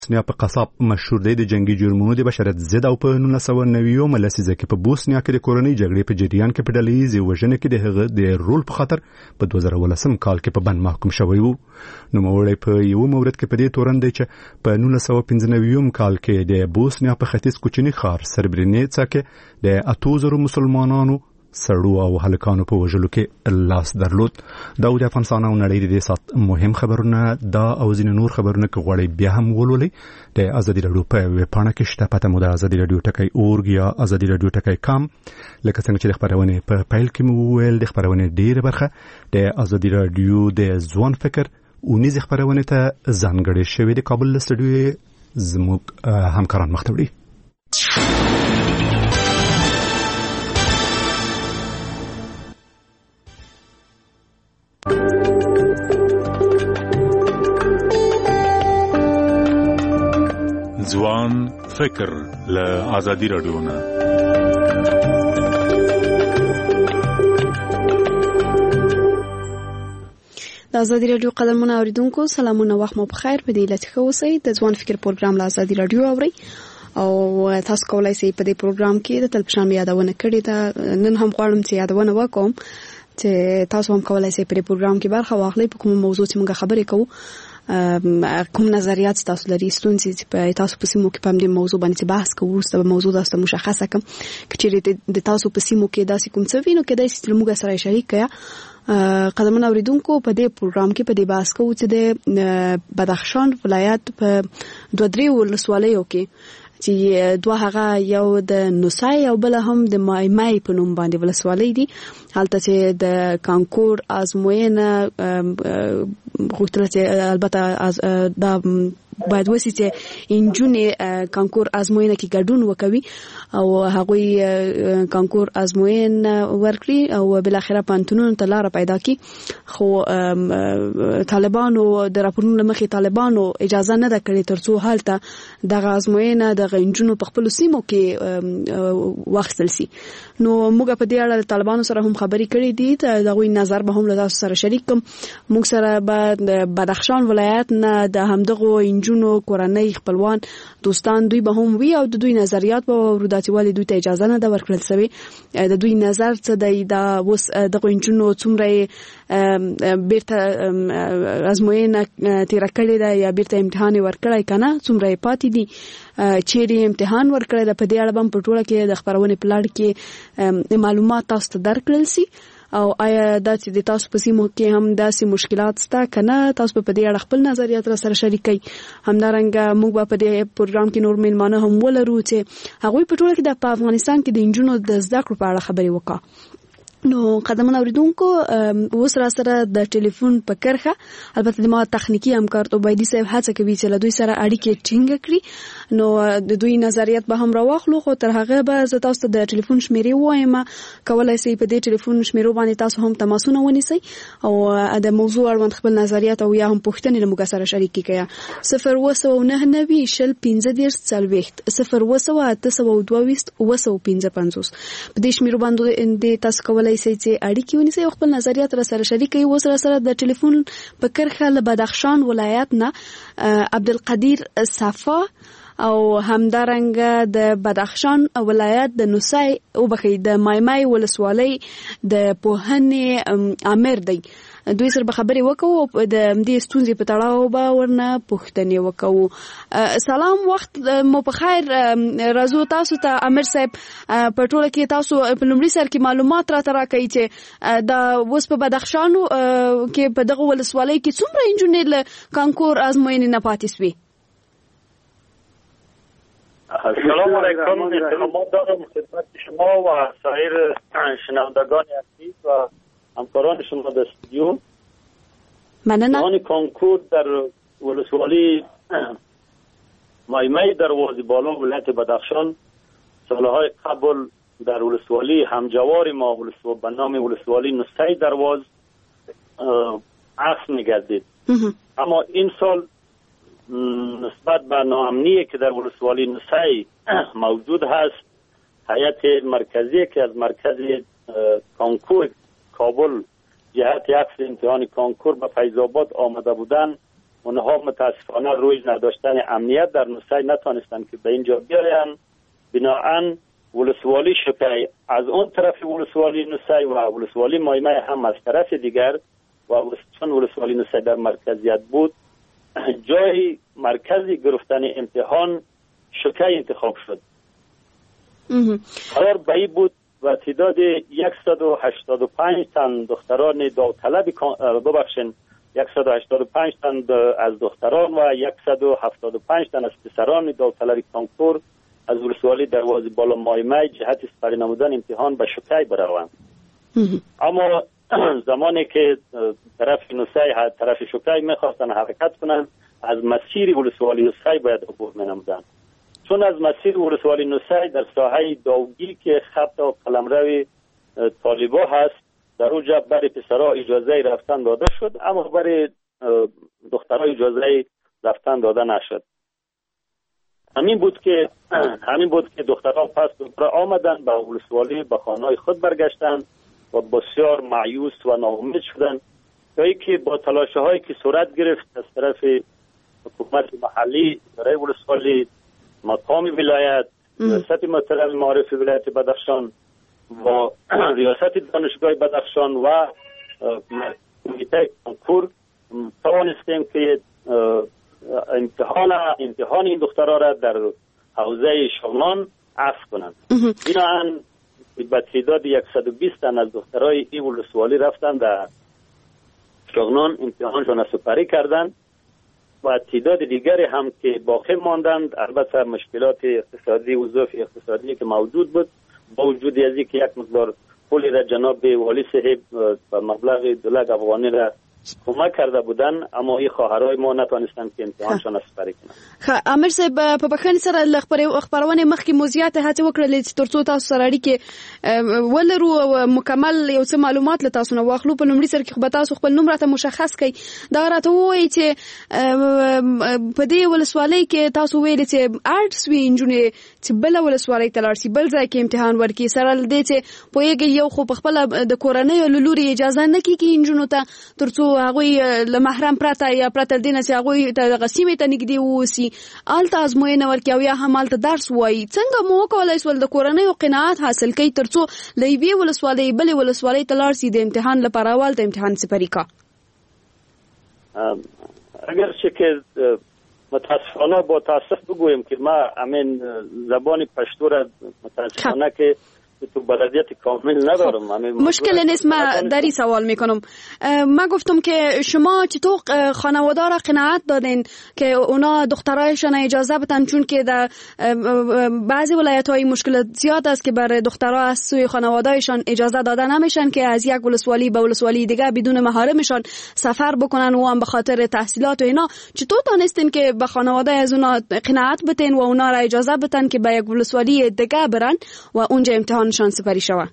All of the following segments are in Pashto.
بوسنیا په قصاب مشهور دی د جنگي جرمونو د بشریت ضد او په 1990 لسیزه کې په بوسنیا کې د کورنۍ جګړې په جریان کې په ډلهییزې وژنې کې د هغه د رول په خاطر په 2018 کال کې په بند محکوم شوی وو. نوموړی په یو مورد کې په دې تورن دی چې په 1995 کال کې د بوسنیا په ختیځ کوچني ښار سربرینیڅا کې د 8000 مسلمانانو سړو او هلکانو په وژلو کې لاس درلود. دا د افغانستان او نړۍ د سات مهم خبرونه دا او ځینې نور خبرونه کې غوړي بیا هم ولولي د ازادي رادیو په ویبپاڼه کې شته. پته مو د ازادي رادیو ټکی اورګ یا ازادي رادیو ټکی کام. لکه څنګه چې د خبرونه په پیل کې مو ویل د خبرونه ډیره برخه د ازادي رادیو د ځوان فکر اونیز خبرونه ته ځانګړې شوې د کابل استودیو زموږ همکاران مختوړي. ځوان فکر له ازادي رادیو نه. د ازادي رادیو قدرمنو اوریدونکو سلامونه، وخت مو بخیر. په دې لته اوسئ د ځوان فکر پروګرام له ازادي رادیو اوري او تاسو کولای شئ په دې پروګرام کې د تلپشان یادونه کړې ده. نن هم غواړم چې یادونه وکوم چې تاسو هم کولای شئ په دې پروګرام کې برخه واخلئ. په کوم موضوع چې موږ خبرې کوو، کوم نظریات تاسو لري، ستونزې په تاسو په سیمو کې په دې موضوع باندې بحث کوو، ستاسو موضوع تاسو مشخصه کوم چې د تاسو په سیمو کې داسې کوم څه وینو کې داسې موږ سره شریک کړئ. قدمونه اوریدونکو، په دې پروګرام کې په دې بحث کوو چې د بدخشان ولایت په 2-3 ولسوالیو کې چې دوه هغه یو د نوسای او بل هم د مای په نوم باندې ولسوالۍ دي. هلته چې د کانکور ازموینه غوښتل چې البته دا باید وسی چې انجونې کانکور ازموینه کې ګډون وکوي او هغوی کانکور ازموینه ورکړي او بل اخره پانتونونو ته لار پیدا کی. خو طالبانو د راپورونو مخې طالبانو اجازه نه ده کړې ترڅو حالته دغه ازموینه د انجونو په خپل سیمو کې واخیستل شي. نو موږ په دې اړه طالبانو سره هم خبرې کړې دي. دغوی نظر به هم له تاسو سره شریک کوم. موږ سره به بدخشان ولایت نه د همدغو انجونو کورنۍ خپلوان دوستان دوی به هم وي او د دوی نظریات به وروداتي والي دوی ته اجازه نه ده ورکړل شوی. د دوی نظر څه دی، دا اوس دغه انجونو څومره بیرته ازموینه تیر کړی ده یا بیرته امتحان ورکړی کنه، څومره پاتې دي، چیرې امتحان ورکړی ده. په دې اړه هم په ټوله کې د خبرونه پلاړ کې معلومات تاسو ته درکړل شي. او آیا دا چې د تاسو په سیمو کې هم داسې مشکلات شته کنه، تاسو په دې اړه خپل نظریات را سره شریکئ. همدارنګه موږ په دې پروګرام کې نور میلمانه هم ولرو چې هغوی په ټوله کې د افغانستان کې د انجونو د زده کړو په اړه خبرې وکړي. نو قدمونه اوریدونکو، اوس را سره د ټلیفون په کرخه البته د ما تخنیکی همکار عبیدی صاحب هڅه کوي چې له دوی سره اړیکې ټینګ کړي. نو د دوی نظریات به هم راواخلو، خو تر هغه به زه تاسو ته د ټلیفون شمیرې وایم. کولای شئ په دې ټلیفون شمیرو باندې تاسو هم تماسونه ونیسئ او د موضوع اړوند خپل نظریات او یا هم پوښتنې له موږ سره شریک کړئ. 02990 شل 15 40 02922 255. په دې شمیرو باندې تاسو کولای شئ چې اړیکې ونیسئ او خپل نظریات را سره شریک کړئ. اوس را سره د ټلیفون په کرخه له بدخشان ولایت نه عبدالقدیر صفا او همدارنګه د بدخشان ولایت د نوسای او بخې د مای ولسوالۍ د پوهنې امیر دی. دوی سره به خبرې وکړو، د دې ستونزې په تړاو به ورنه پوښتنې وکړو. سلام، وخت مو په خیر. راځو تاسو ته امیر صاحب په ټوله کې تاسو په لومړي سر کې معلومات راته راکړئ چې دا اوس په بدخشانو کې په دغه ولسوالۍ کې څومره انجونې له کانکور ازموینې نه پاتې سوې. السلام علیکم. احترامات دارم خدمت شما و سایر شنوندگان عزیز و همکاران شما در استودیو. ممنون. کانکور در ولسوالی مایمای در وادی بالا ولایت بدخشان سالهای قبل در ولسوالی همجوار ما به نام ولسوالی نوسای درواز عکس می‌گردید. اما این سال نسبت به ناامنی که در ولسوالی نوسای موجود هست، هیئت مرکزی که از مرکز کانکور کابل جهت عکس امتحان کانکور به فیض آباد آمده بودند اونها متاسفانه روی نداشتن امنیت در نوسای نتانستند که به اینجا بیاین. بناهن ولسوالی شکای از اون طرف ولسوالی نوسای و ولسوالی مایمای هم از طرف دیگر و چون ولسوالی نوسای در مرکزیت بود، جای مرکزی گرفتن امتحان شکای انتخاب شد. قرار به این بود و تعداد 185 تن دختران داوطلب 185 تن از دختران و 175 تن از پسران داوطلب کنکور از ولسوالی دروازه بالا مایمای جهت سپری نمودن امتحان به شکای بروند. اما زمانی که طرف نوسای طرف شکای میخواستن حرکت کنند، از مسیر ولسوالی نوسای باید عبور می‌نمودند. چون از مسیر ولسوالی نوسای در ساحه داوگی که خط و قلمرو طالبا هست، در اونجا برای پسرها اجازه رفتن داده شد، اما برای دخترها اجازه رفتن داده نشد. همین بود که دخترها پس دوباره آمدن به ولسوالی به خانه‌های خود برگشتند و بسیار مایوس و ناامید شدند، تا اینکه با تلاش‌هایی که صورت گرفت از طرف حکومت محلی برای ولسوالی، مقام ولایت، ریاست محترم معارف ولایت بدخشان و ریاست دانشگاه بدخشان و کمیته کنکور توانستیم که امتحان این دخترها را در حوزه شغنان عفو کنند. بنابراین به تعداد 120 تن از دخترای این ولسوالی رفتند در شغنان امتحانشان سپری کردند و تعداد دیگری هم که باقی ماندند. البته مشکلات اقتصادی و ضعف اقتصادی که موجود بود، با وجود از اینکه یک مقدار پولی را جناب والی صاحب به مبلغ 2 لک افغانی را کمک کرده بودن، اما این خواهرای ما نتونستند که امتحانشان سپری کنند. امیر صاحب په بخښنې سره ل خبرونه مخکې موزیات هڅه وکړلې چې ترڅو تاسو سره اړیکې ولرو او مکمل یو څه معلومات له تاسو نه واخلو. په لومړي سر کې خو به تاسو خپل نوم راته مشخص کړئ. دا راته ووایي چې په دې ولسوالۍ کې تاسو ویلې چې آرټس وي نجونې چې بل ولسوالۍ ته لاړ شي، بل ځای کې امتحان ورکړي، سره له دې چې پوهېږي یو خو په خپله د کورنیو له لورې اجازه نه کېږي نجونو ته ترڅو هغوی له محرم پرته یا پرته له دې نه چې هغوی ته دغه سیمې ته نږدې واوسي، هلته ازموینه ورکړي او یا هم هلته درس ووایي. څنګه مو وکولی شول د کورنیو قناعت حاصل کړئ ترڅو له یوې ولسوالۍ بلې ولسوالۍ ته لاړ شي د امتحان لپاره او هلته امتحان سپري کا؟ اگرچه که متاسفانه با تاسف بگویم که ما همین زبان پشتو را متاسفانه که تو بلدیت کامل ندارم. مشکل نیست، ما در این سوال میکنم. ما گفتم که شما چطور خانواده را قناعت دادین که اونا دخترایشان اجازه بدن، چون که در بعضی ولایت های مشکلات زیاد است که برای دخترها از سوی خانوادهشان اجازه داده نمیشن که از یک ولسوالی به ولسوالی دیگه بدون محارمشان سفر بکنن و هم به خاطر تحصیلات و اینا. چطور تونستین که به خانواده از اونا قناعت بدین و اونا را اجازه بدن که به یک ولسوالی دیگه برن و اونجا امتحان شان سپری شوه؟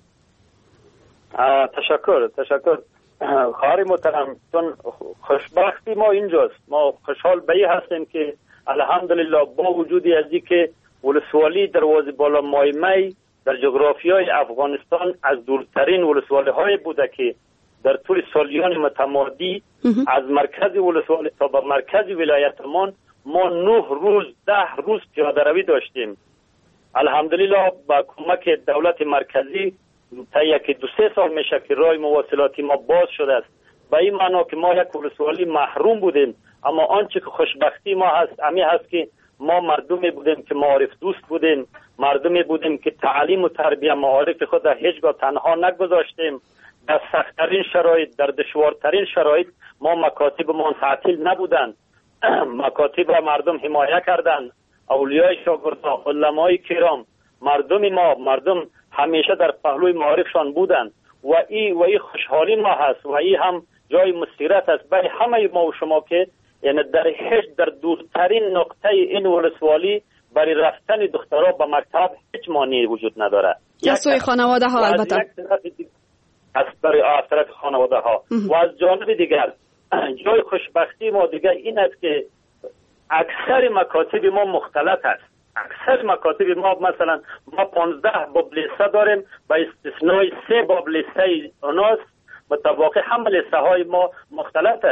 تشکر خواهر محترم، چون خوشبختی ما اینجاست. ما خوشحال به این هستیم که الحمدلله با وجودی از اینکه ولسوالی دروازه بالا مایمای در جغرافیای افغانستان از دورترین ولسوالی های بوده که در طول سالیان متمادی از مرکز ولسوالی تا به مرکز ولایتمان ما 9 روز 10 روز پیاده روی داشتیم. الحمدلله با کمک دولت مرکزی تا 1-2-3 سال میشه که راه مواصلاتی ما باز شده است. به این معنا که ما یک ولسوالی محروم بودیم، اما آنچه که خوشبختی ما هست امی هست که ما مردمی بودیم که معارف دوست بودیم، مردمی بودیم که تعلیم و تربیت معارف خود را هیچگاه تنها نگذاشتیم. در سخت‌ترین شرایط، در دشوارترین شرایط ما مکاتبمان تعطیل نبودند، مکاتب را مردم حمایت کردند. اولیای شاگردان، علمای کرام، مردم همیشه در پهلوی معارفشان بودند و این خوشحالی ما هست و این هم جای مسیرت است برای همه ما و شما که یعنی در دورترین نقطه این ولسوالی برای رفتن دخترها به مکتب هیچ مانعی وجود نداره. از سوی خانواده ها البته از طرف خانواده ها و از جانب دیگر جای خوشبختی ما دیگر این است که اکثر مکاتب ما مختلط است. اکثر مکاتب ما مثلا ما 15 باب لیسه داریم، با استثنای 3 باب لیسه اوناست، متواقع همه لیسه های ما مختلط است.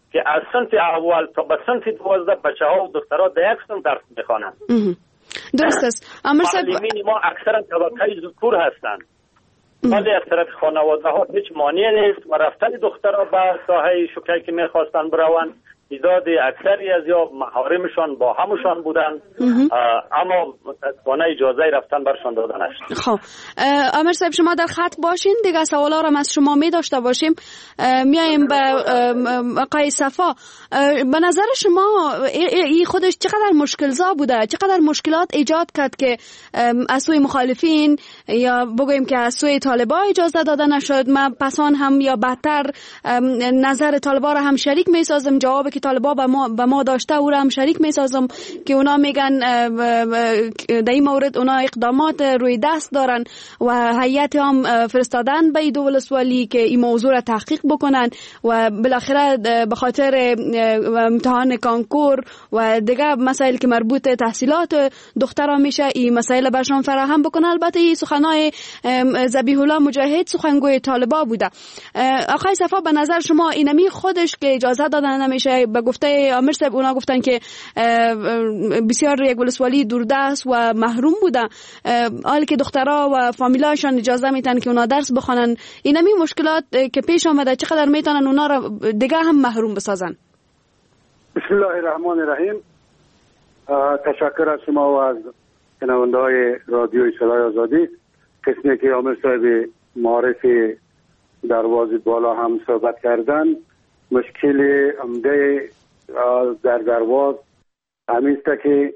که از صنف اول تا به صنف 12 بچه‌ها و دخترها در یک صنف درس می‌خوانند. درست است. امیر صاحب، معلمین ما اکثرا طبقه ذکور هستند. ولی اکثریت خانواده‌ها هیچ مانعی نیست و رفتن دخترها به ساحه شوکه‌ای که می‌خواستن بروند، تعداد اکثری از یا محارمشان با همشان بودن، اما متاسفانه اجازه رفتن برشان داده نشد. خب امیر صاحب، شما در خط باشین دیگه، سوالا را از شما می داشته باشیم. میایم به آقای صفا. به نظر شما این خودش چقدر مشکلزا بوده، چقدر مشکلات ایجاد کرد که از سوی مخالفین یا بگوییم که از سوی طالبا اجازه داده نشد؟ من پسان هم یا بدتر نظر طالبا را هم شریک می سازم، جواب که طالبا به ما داشته او را هم شریک می سازم که اونا میگن در این مورد اونا اقدامات روی دست دارن و هیئت هم فرستادن به دو ولسوالی که این موضوع را تحقیق بکنن و بالاخره به خاطر امتحان کانکور و دیگه مسائل که مربوط تحصیلات دختران میشه این مسائل برشان فراهم بکنن. البته این سخنای ذبیح الله مجاهد سخنگوی طالبا بوده. آقای صفا، به نظر شما اینمی خودش که اجازه دادن نمیشه؟ به گفته امیر صاحب اونا گفتن که بسیار یک ولسوالی دوردست و محروم بوده، حالی که دخترها و فامیلاشان اجازه میتن که اونا درس بخونن. اینمی مشکلات که پیش آمده چقدر میتونن اونا را دیگه هم محروم بسازن؟ بسم الله الرحمن الرحیم. تشکر از شما و از شنونده های رادیوی صدای آزادی. قسمی که امیر صاحب معارف دروازه بالا هم صحبت کردن، مشکل عمده در درواز همین است که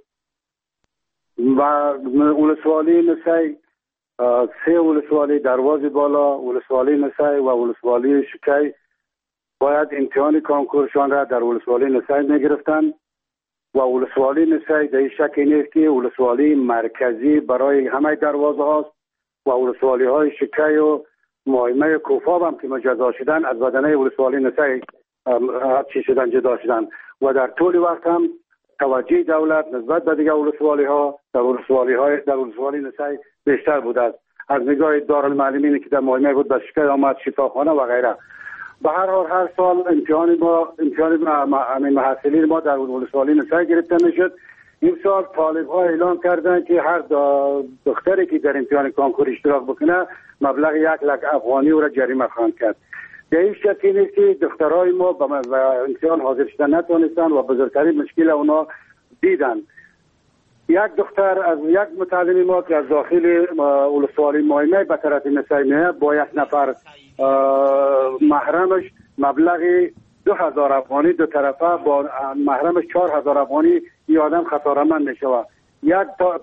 ولسوالی نسی، سه ولسوالی درواز بالا، ولسوالی نسی و ولسوالی شکی باید امتحان کانکورشان را در ولسوالی نسی میگرفتن و ولسوالی نسی در این شکی نیست که ولسوالی مرکزی برای همه دروازه هاست و ولسوالی های شکی و مایمه کوفاب هم که مجزا شدن از بدنه ولسوالی نسی چی شدن، جدا شدن و در طول وقت هم توجه دولت نسبت به دیگه ولسوالی ها در ولسوالی نسی بیشتر بود از نگاه دارالمعلمین که در مایمه بود به شکل آمد، شفاخانه و غیره. به هر حال هر سال امتحان محصلین ما در ولسوالی نسی گرفته میشد. این سال طالب ها اعلام کردن که هر دختری که در امتحان کانکور اشتراک بکنه مبلغ 1,00,000 افغانی او را جریمه خواهند کرد. در این شکی نیست که دخترای ما به امتحان حاضر شدن نتونستن و بزرگترین مشکل اونا دیدن. یک دختر از یک متعلم ما که از داخل ولسوالی مایمه به طرف نسایمه با یک نفر محرمش مبلغ 2,000 افغانی دو طرفه با محرمش 4,000 افغانی این آدم خطارمند میشود. یک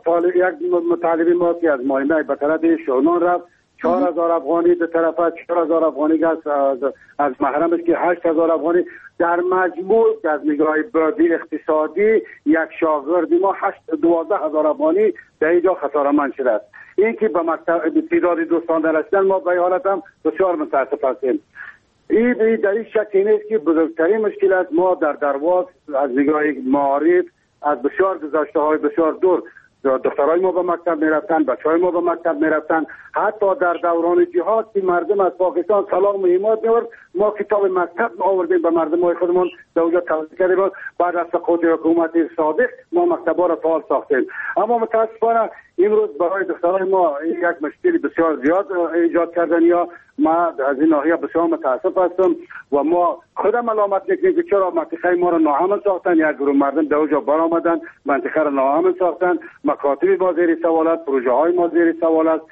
متعلم ما که از مایمه به طرف شونان رفت 4,000 افغانی دو طرفه، 4,000 افغانی از محرمش که 8,000 افغانی. در مجموع از نگاه بردی اقتصادی یک شاگرد ما 12,000 افغانی در اینجا خسارمند شده است. این که به مکتب تعداد دوستان درستن ما به حالت هم بسیار متاسف هستیم. این در این شک نیست که بزرگترین مشکلات ما در درواز از نگاه معارف از بسیار گذشته های بسیار دور دخترای ما به مکتب میرفتن، بچهای ما به مکتب میرفتن. حتی در دوران جهاد که مردم از پاکستان سلام و حمایت می‌آورد، ما کتاب مکتب آوردیم به مردم های خودمون در اونجا توزیع کردیم. بعد از سقوط حکومت صادق ما مکتب‌ها را فعال ساختیم. اما متاسفانه امروز برای دخترای ما یک مشکل بسیار زیاد ایجاد کردن یا ما از این ناحیه بسیار متاسف هستم و ما خودم ملامت میکنیم که چرا منطقه ما را ناامن ساختن. یک گروه مردم در اونجا برآمدن منطقه را ناامن ساختن، مکاتب ما زیر سوال است، پروژه های ما زیر سوال است.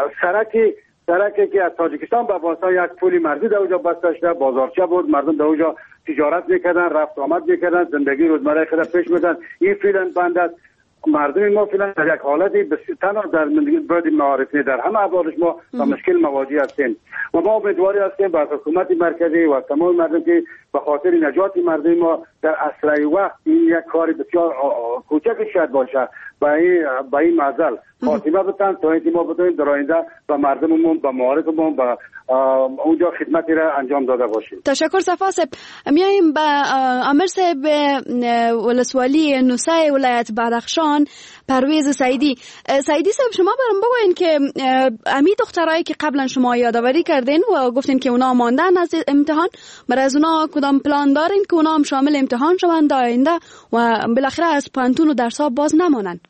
سرکی که از تاجیکستان به افغانستان یک پلی مرزی در اونجا بسته شده، بازارچه بود، مردم در اونجا تجارت میکردن، رفت آمد میکردن، زندگی روزمره خود پیش می‌بردن. این فعلا بند است. مردم ما فعلا در یک حالتی تنها در بعد معارفه در همه ابعادش ما با مشکل مواجه هستیم و ما امیدواری هستیم با حکومت مرکزی و تمام مردم که به خاطر نجات مردم ما در اسرع وقت این یک کار بسیار کوچک شاید باشه با این معضل خاتمه بدن تا اینکه ما بتونیم در آینده به مردممون به معارفمون به اونجا خدمتی را انجام داده باشیم. تشکر صفا صاحب. میایم به امیر صاحب ولسوالی نوسه ولایت بدخشان پرویز سعیدی. سعیدی صاحب، شما برام بگوین که امی دخترایی که قبلا شما یادآوری کردین و گفتین که اونا ماندن از امتحان، برای از اونا کدام پلان دارین که اونا هم شامل امتحان شوند در آینده و بالاخره از پانتون و درس ها باز نمانند؟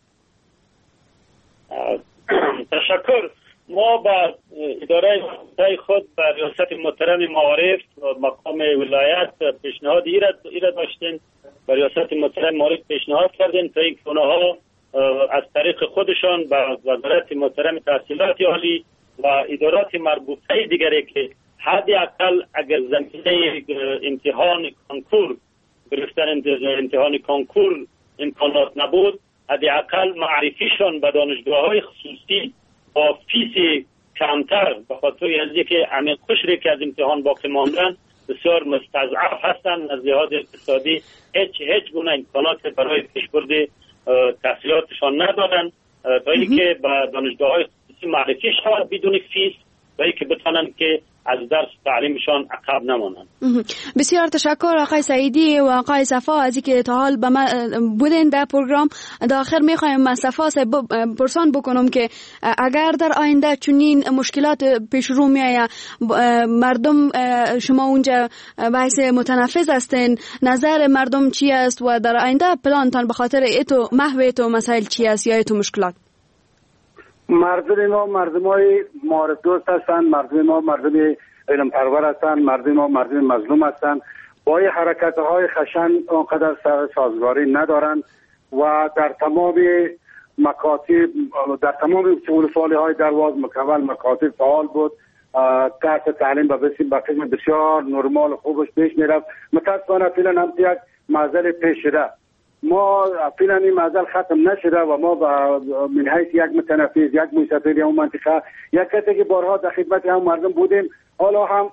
تشکر. ما با اداره خود با ریاست محترم معارف مقام ولایت پیشنهاد ایراد داشتیم. با ریاست محترم معارف پیشنهاد کردیم تا اینکه اونها از طریق خودشان با وزارت محترم تحصیلات عالی و ادارات مربوطه دیگری که حداقل اگر زمینه امتحان کنکور گرفتن امتحان کنکور امکانات نبود، حداقل معرفیشان به دانشگاه‌های خصوصی با فیس کمتر به خاطر اینکه همین قشری که از امتحان باقی ماندن بسیار مستضعف هستند، از لحاظ اقتصادی هیچ گونه امکانات برای پیشبرد تحصیلاتشان ندارند تا اینکه به دانشگاه‌های خصوصی معرفی شوند بدون فیس و اینکه بتوانند که از درس تعلیمشان عقب نمانند. بسیار تشکر آقای سعیدی و آقای صفا از اینکه تا حال بودین در پروگرام. در آخر میخوایم از صفا پرسان بکنم که اگر در آینده چنین مشکلات پیش رو میآید، مردم شما اونجا بحث متنفذ هستین، نظر مردم چی است و در آینده پلانتان به خاطر ایتو محو ایتو مسائل چی است یا ایتو مشکلات؟ مردم ما مردمای معارف دوست هستند، مردم ما مردم علم پرور هستند، مردم ما مردم مظلوم هستند، با این حرکت های خشن آنقدر سازگاری ندارند و در تمام مکاتب در تمام ولسوالی های درواز مکمل مکاتب فعال بود. کارت تعلیم به قسم بسیار نرمال خوبش پیش میرفت. متاسفانه فعلا هم یک معضل پیش شده. ما فعلا این معضل ختم نشده و ما من حیث یک متنفذ، یک مسافر یا منطقه، یک کسی که بارها در خدمت هم مردم بودیم، حالا هم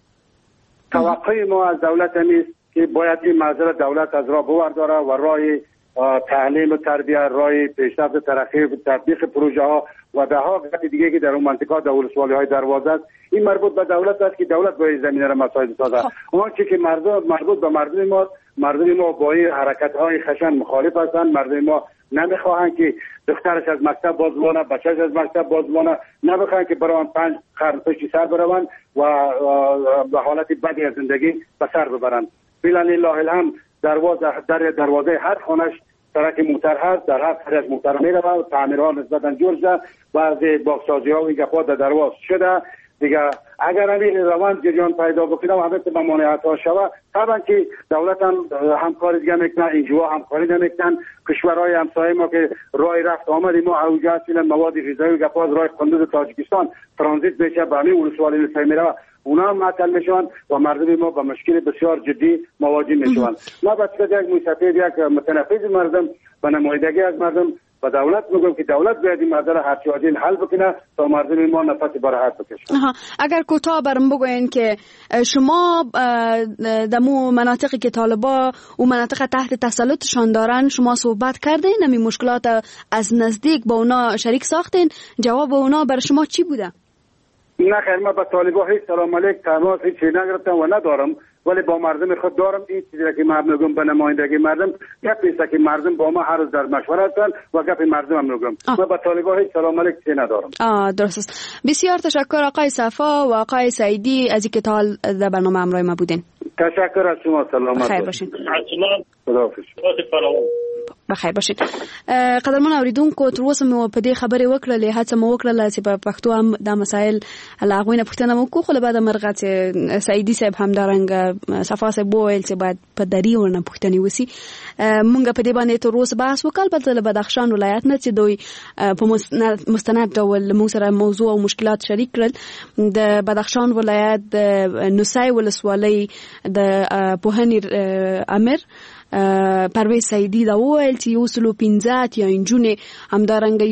توقع ما از دولت نیست که باید این معضل دولت از راه برداره و راه تعلیم و تربیت، راه پیشرفت ترقی و تطبیق پروژه ها و ده ها قطع دیگه که در اون منطقه در ولسوالی های دروازه است، این مربوط به دولت است که دولت باید زمینه را مساعد سازد. اون چیزی که مربوط به مردم ما با این حرکت های خشن مخالف هستند. مردم ما نمیخواهند که دخترش از مکتب بازمانه، بچهش از مکتب بازمانه، نمیخواهند که برای 5 قرن پشت سر بروند و به حالت بدی از زندگی به سر ببرند. فعلا الله الحمد دروازه هر خانش سرک موتر هست، در هر خرج موتر میره و تعمیرها نسبتا جور شده، بعضی باغسازی ها و این گپا در درواز شده دیگه. اگر همین روند جریان پیدا بکنه و همه به مانعات ها شود، طبعا که دولت هم همکاری دیگه میکنه، اینجا همکاری نمیکنن. کشورهای همسایه ما که راه رفت آمد ما اوجه اصلا مواد غذایی و گپا از راه قندوز تاجیکستان ترانزیت بشه به همین ولسوالی میره، اونا هم معطل میشوند و مردم ما با مشکل بسیار جدی مواجه میشوند. ما باید یک مسافر، یک متنفذ مردم و نمایندگی از مردم و دولت میگم که دولت باید این مسئله هرچی عاجل حل بکنه تا مردم ما نفس براحت بکشه. اگر کوتاه برام بگوین که شما در مو مناطقی که طالبا و مناطق تحت تسلطشان دارن شما صحبت کردین، همین مشکلات از نزدیک با اونا شریک ساختین، جواب اونا بر شما چی بوده؟ نه خیر، ما با طالبا هیچ سلام علیک تماس هیچ نگرفتم و ندارم، ولی با مردم خود دارم. این چیزی که من میگم به نمایندگی مردم، گپی است که مردم با ما هر روز در مشورت هستند و گپ مردم هم میگم. من با طالبا هیچ سلام علیک ندارم. درست است. بسیار تشکر آقای صفا و آقای سعیدی از اینکه تا در برنامه همراه ما بودین. تشکر از شما. سلامت بخیر باشید. خداحافظ. بخیر باشید. قدرمن اوریدونکو، تر اوسه مو په دې خبرې وکړلې، هڅه مو وکړله چې په پښتو هم دا مسایل له هغوی نه پوښتنه وکړو، خو له بعده مرغه چې سعیدي صاحب همدارنګه صفا صاحب وویل چې باید په دري ورنه پوښتنې وسي. مونږ په دې باندې تر اوسه بحث وکړ، البته له بدخشان ولایت نه چې دوی په مستند ډول موږ سره موضوع او مشکلات شریک کړل. د بدخشان ولایت د نوسای ولسوالۍ د پوهنې امیر پرویز سعیدی دا وویل چې 115 یا انجونې همدارنګه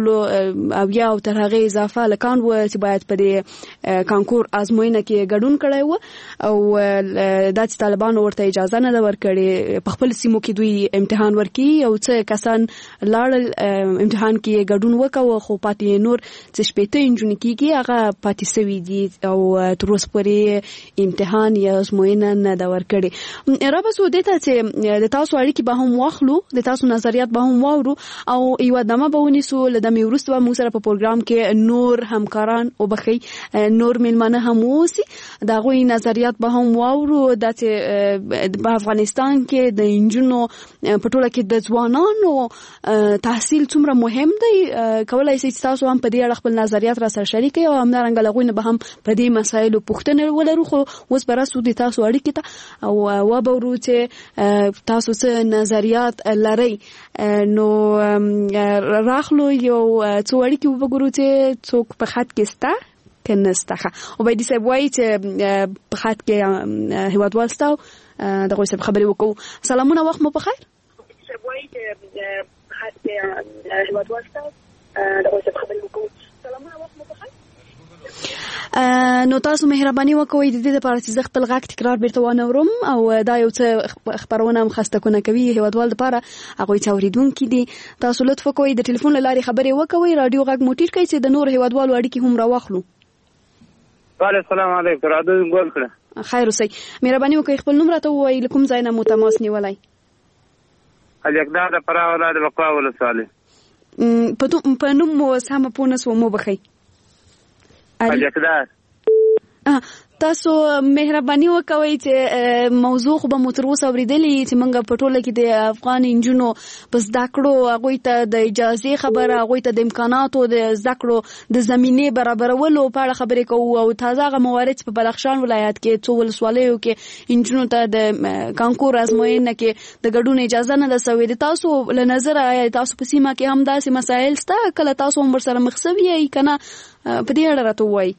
100 او تر هغه اضافه لکان و چې باید په دې کانکور ازموینه کې ګډون کړی و او د طالبانو ورته اجازه نه ورکړي په خپل سیمو کې دوی امتحان ورکړي او څه کسان لاړل امتحان کې ګډون وکاو، خو پاتې نور چې شپېته انجونې کېږي هغه پاتې سوي دي او تر اوسه پورې امتحان یا ازموینه نه ده ورکړي. را به سو دې ته چې د تاسو اړیکې به هم واخلو، د تاسو نظریات به هم واورو او یو دمه به ونیسو. له دمې وروسته به موږ سره په پروګرام کې نور همکاران او بخي نور میلمانه هم اوسي، د هغوی نظریات به هم واورو. د په افغانستان کې د انجونو په ټوله کې د ځوانانو تحصیل څومره مهم دی، کولای شئ چې تاسو هم په دې اړه خپل نظریات را سره شریک کړئ او همدارنګه له هغوی نه به هم په دې مسایلو پوښتنې ولرو. خو اوس به راسو د تاسو اړیکې ته او وبورو چې تاسو څه نظریات لرئ. نو راخلو یو څو اړیکې وګورو چې څوک په خط کې ستا که نسته. او باید صاحب وایي چې په خط کې هیوادوال ستا دغه صاحب خبرې وکړو. سلامونه، وخت مو په خیر. صاحب وایي چې په خط کې هیوادوال ستا دغه صاحب خبرې وکړو. سلامونه، وخت مو په خیر. نو تاسو مهرباني وکوئ د دې لپاره چې زه خپل غږ تکرار بیرته وانورم او دا یو څه خبرونه هم خسته کنه کوي هیوادوال لپاره هغه چې اوریدونکو دي. تاسو لطف وکوئ د ټلیفون لارې خبرې وکوئ، رادیو غږ موټیر کوي چې د نور هیوادوالو اړیکې هم راواخلو. وعلیکم السلام علیکم، رادیو ګول کړه. خیر اوسئ، مهرباني وکوئ خپل نوم راته ووایئ، له کوم ځای نه مو تماس نیولی؟ اجاکدا د فراه ولایت بقوا ولسوالۍ. په نوم مو سمه پوه نه سوم، وبخئ. اجاکدا. تاسو مهرباني وکوئ چې موضوع خو به مو تر اوسه اورېدلې چې موږ په ټوله کې د افغان نجونو په زده کړو هغوی ته د اجازې خبره، هغوی ته د امکاناتو د زده کړو د زمینې برابرولو په اړه خبرې کوو او تازه هغه موارد په بدخشان ولایت کې څو ولسوالیو کې نجونو ته د کانکور ازموینه کې د ګډون اجازه نه ده سوې. د تاسو له نظره تاسو په سیمه کې هم داسې مسایل شته؟ کله تاسو هم ورسره مخ شوي یئ که نه؟ په دې اړه راته ووایئ.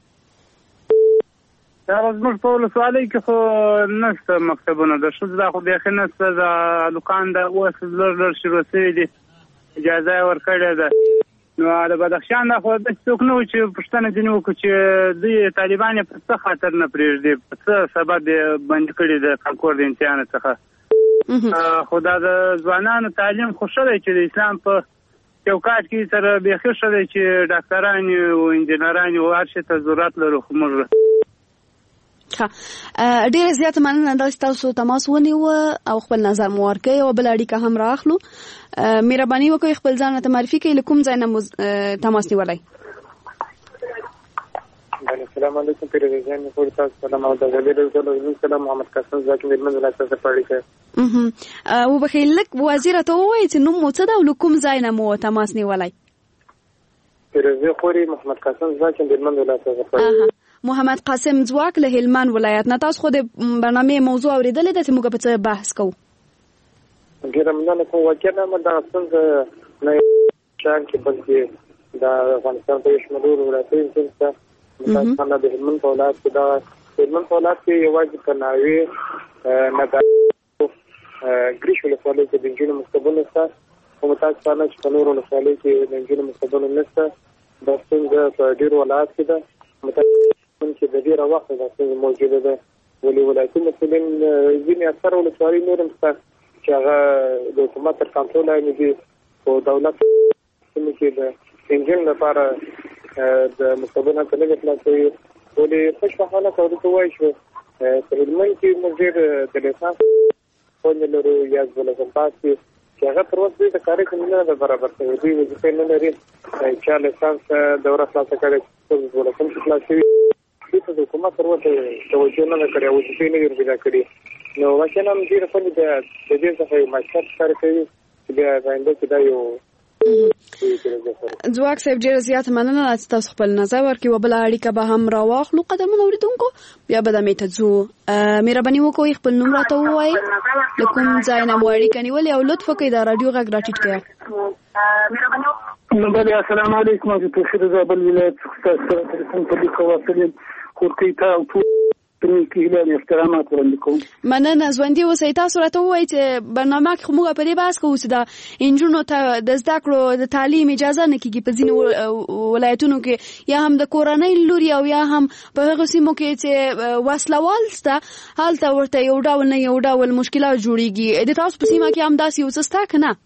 دا زموږ په ولسوالۍ کې خو نشته مکتبونه، د ښځو دا خو بیخي نشته. د هلکان د اوس لږ شروع شوي دي، اجازه یې ورکړې ده. نو د بدخشان دا خو داسې څوک نه و چې پوښتنه ځینې وکړو چې دوی طالبان یې په څه خاطر نه پرېږدي، په څه سبب یې بندي کړي د کانکور د امتحان څخه. خو دا د ځوانانو تعلیم خو ښه دی چې د اسلام په چوکاټ کې سره بیخي ښه دی چې ډاکټران او انجینران او هر شي ته ضرورت لرو. خو موږ ډیره زیاته مننه دا چې تاسو تماس ونیوه او خپل نظر مو ورکړی او بل اړیکه هم رااخلو. مهرباني وکړئ خپل ځان ته معرفي کړئ، له کوم ځای نه تماس نیولی؟ السلام علیکم، پیروزیان پور تاسو سلام او د غوډې سلام محمد قاسم زاکر مېرمن له تاسو پاړی کوي. او بخیر لک وزیر ته وایي چې نوم مو څه ده او له کوم ځای نه مو تماس نیولی؟ پیروزی خوري محمد قاسم زاکر مېرمن له تاسو پاړی. محمد قاسم ځواک له هلمند ولایت نه. تاسو خو د برنامې موضوع اورېدلې ده چې موږ په څه بحث کوو؟ ډېره مننه کوم. واقعا هم دغه ستونزه نه شان کې بلکې د افغانستان په شمالي ولایتونو کې متاسفانه د هلمند په ولایت کې د هلمند په ولایت کې یوازې په ناوې نه د ګریش ولسوالۍ کې د نجونو مکتبونه شته، خو متاسفانه چې په نورو ولسوالیو کې د نجونو مکتبونه نشته. دا ستونزه په ډېرو ولایت کې ده، متاسفانه چې د ډېره وخته دا ستونزه موجوده ده. ولې ولایتي مسؤلین ځینې اکثره ولسوالۍ نور هم شته چې هغه د حکومت تر کنټرول لاندې دي. په دولت سیمو کې د انجن لپاره د مکتبونه ته نه خلاصوي. ولې خوشبختانه که ورته ووایي چې په هلمند کې موږ ډېر د لیسانس خوندې لرو یا دولسم پاس کې چې هغه تر اوسه دوی د کاري کمونه نه ده برابر شوې، دوی وظیفې نه لري. چا لیسانس دوره خلاصه کړې چې دولسم کې خلاص شوي، دوی ته د حکومت تر اوسه توجه نه ده کړې، وظیفې نه دي پیدا کړي. نو واقعا هم ډېره خوندې د دې څخه یو معیشت ښکاره کوي چې بیا آینده کې دا یو ځواک صاحب ډېره زیاته مننه چې تاسو خپل نظر ورکړئ. وبله اړیکه به هم راواخلو. قدرمنو اورېدونکو بیا به دمې ته ځو. مهرباني وکړئ خپل نوم راته ووایئ، له کوم ځای نه مو اړیکه نیولې او لطف وکړئ د راډیو غږ راټیټ کړئ. السلام علیکم، زه په خیر زابل ولایت څخه تاسو سره تلیفون په لیکه واصلیم. خورکۍ ته او ټول احترامات وړاندې کوم. مننه. ژوندي اوسئ. تاسو راته ووایئ چې برنامه کې خو موږ په دې بحث کوو چې د نجونو ته د زده کړو د تعلیم اجازه نه کېږي په ځینې ولایتونو کې، یا هم د کورنۍ لوري او یا هم په هغو سیمو کې چې وسلوال شته هلته ورته یو ډول نه یو ډول مشکلات جوړېږي. د تاسو په سیمه کې هم داسې یو څه شته که نه؟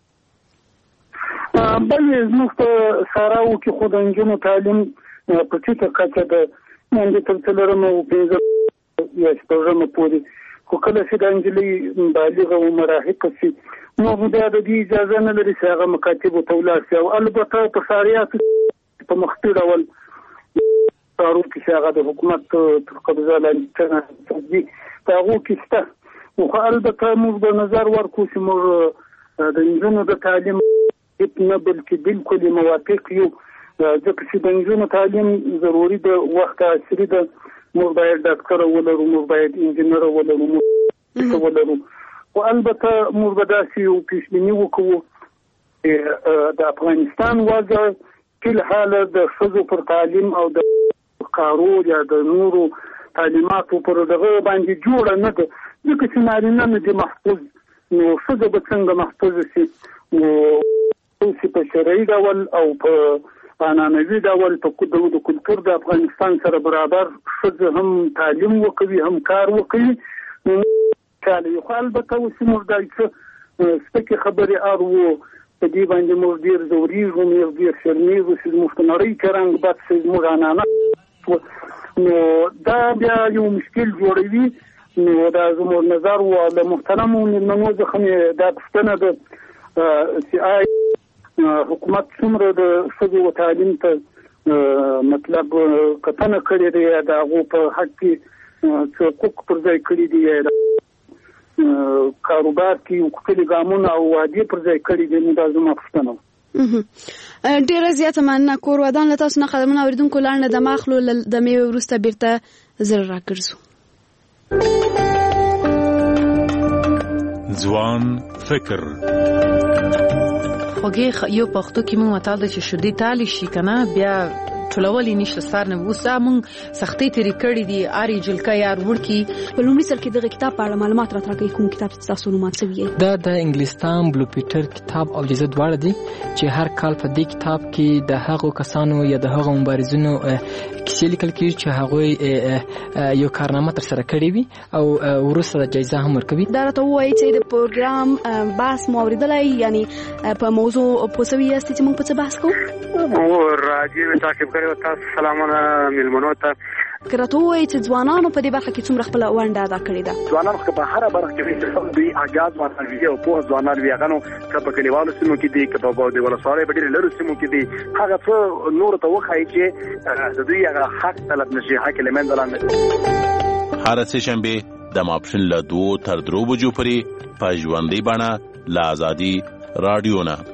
بلې زموږ په ساراو کې خو د نجونو تعلیم په ټیټه کچه ده، باندې تر څلورمه او پنځه یا شپږمه پورې خو کله چې د انجلۍ بالغه او مراهقه شي نو بیا د دې اجازه نه لري چې هغه مکاتب ته ولاړ شي. او البته په ساریاتو په مخکې ډول کارو کې هغه د حکومت تر قبضه لاندې دي په هغو کې شته. خو البته موږ به نظر ورکړو چې موږ د نجونو د تعلیم نه بلکې بالکل موافق یو، ځکه چې د نجونو تعلیم ضروري د وخت عصري ده. موږ باید ډاکټر ولرو، موږ باید انجینر ولرو، موږ ولرو. خو البته موږ به داسې یو پیشبیني وکړو د افغانستان وضع فی الحال د ښځو پر تعلیم او د کارو یا د نورو تعلیماتو پر دغه باندې جوړه نه ده، ځکه چې نارینه نه دي محفوظ، نو ښځه به څنګه محفوظ شي؟ نو چې په شرعي ډول او په عنعنوي ډول په د کلتور د افغانستان سره برابر ښځه هم تعلیم وکوي هم کار وکوي نو چاله. خو البته اوس موږ دا څه سپکې خبرې اورو په دې باندې موږ ډېر ځورېږو، موږ ډېر شرمېږو چې زموږ په نړۍ کې رنګ بد شي، زموږ عنعنه نو دا بیا یو مشکل جوړوي. نو دا زموږ نظر و د محترمو مېلمنو څخه مې دا پوښتنه ده چې حکومت څومره د ښځو تعلیم ته مطلب کتنه کړې ده، د هغو په حق کې څه حقوق پر ځای کړي دي، کاروبار کې حقوقي ګامونه او وعدې پر ځای کړي دي. نو دا زما پوښتنه ډیره زیاته مننه. کور ودان له تاسو نه قدمونه اوریدونکو لاندې د ماخلو د میوه وروسته بیرته زر راګرځو. ځوان فکر خوږی یو پښتو کې مونږ متعال چې شدي تالی شي کنه بیا ټولولې نشته سار نه وسه مونږ سختي تری کړې دي اری جلکا یار ورکی. په لومړي سر کې دغه کتاب په اړه معلومات راکړئ، کوم کتاب تاسو نو ماتوي؟ دا د انګلستان بلو پیټر کتاب او جزء دواړه دي چې هر کال په دې کتاب کې د هغو کسانو یا د هغو مبارزینو کیسې لیکل کېږي چې هغه یو کارنامه تر سره کړې وي او وروسته د جایزه هم ورکوي. دا راته وایي چې د پروګرام بحث مو اوریدلای، یعنی په موضوع پوسوي است چې موږ په څه بحث کوو؟ او راځي تعقیب کړو. تاسو سلامونه ملمنو ته. کراته وایي چې ځوانانو په دې برخه کې څومره خپل ونډه ادا کړې ده؟ ځوانانو په هر برخه کې دوی اجازه ورکړي او په ځوانان ویغانو په کلیوالو سیمو کې دي، په باور دی ولسوالۍ په ډېر لرو سیمو کې دي، هغه څه نور ته وخایي چې د دوی هغه حق طلب نشي، حق لمن دلانه. هر سه شنبه د ماپښین له 2 تر 3 بجو پورې په ژوندۍ بڼه له آزادي رادیو نه.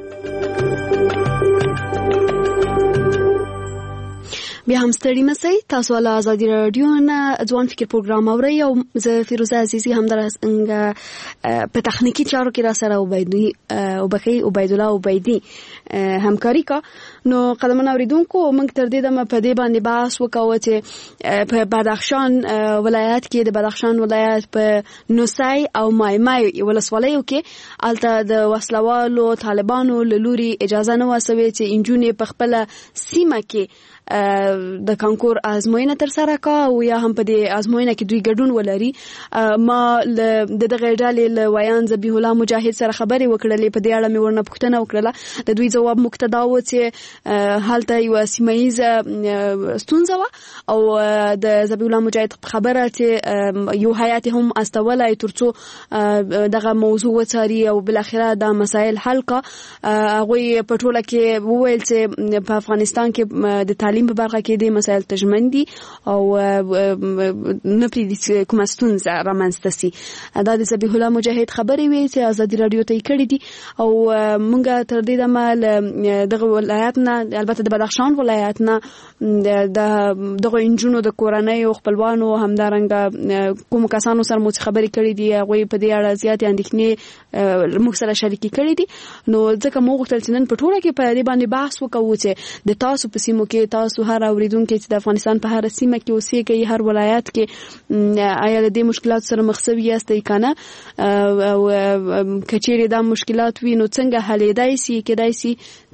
بیا هم ستړي مسئ، تاسو له آزادي رادیو نه ځوان فکر پروګرام اورئ او زه فیروزه عزیزي همدارنګه په تخنیکی چارو کې را سره عبید الله عبیدی همکاري کا. نو قدمونه اوریدونکو موږ تر دې دمه په دې باندې بحث وکاوه چې په بدخشان ولایت کې د بدخشان ولایت په نوسای او مایمای ولسوالیو کې الته د وسلوالو طالبانو له لوري اجازه نه وسوي چې انجونې په خپل سیمه کې د کانکور ازموینه تر سره کا او یا هم په دې ازموینه کې دوی ګډون ولري. ما د دغه ډلې له ویان ذبیح الله مجاهد سره خبرې وکړلې، په دې اړه مې ورنه پوښتنه وکړله. د دوی ځواب مقتدا و چې هلته یو سیمایي ستونزه و او د ذبیح الله مجاهد خبره چې یو هیئت هم استولای ترڅو دغه موضوع وڅاري او بل اخره دا مسائل حل کا. هغه په ټوله کې وویل چې په افغانستان کې د تعلیم په برخه کې د مسائل تجمن دي او نه پریږدي کومه ستونزه رامنځته شي. دا د ذبیح الله مجاهد خبرې وي چې آزادي رادیو ته یې کړې دي او مونږ تر دې دمه دغه ولایت نه، البته د بدخشان ولایت نه، دغه انجونو د کورنۍ او خپلوانو همدارنګه کوم کسانو سره مو خبرې کړې دي، هغه په دې اړه زیات اندېښنې موږ سره شریکې کړې دي. نو ځکه موږ غوښتل چې نن په ټوله کې په دې باندې بحث وکړو چې د تاسو په سیمو کې تاسو هر اوریدونکو چې د افغانستان په هر سیمه کې اوسېږي، هر ولایت کې آیا د دې مشکلات سره مخ شوي یاستئ کنه او کچېرې دا مشکلات وي نو څنګه حلېدای شي، کېدای شي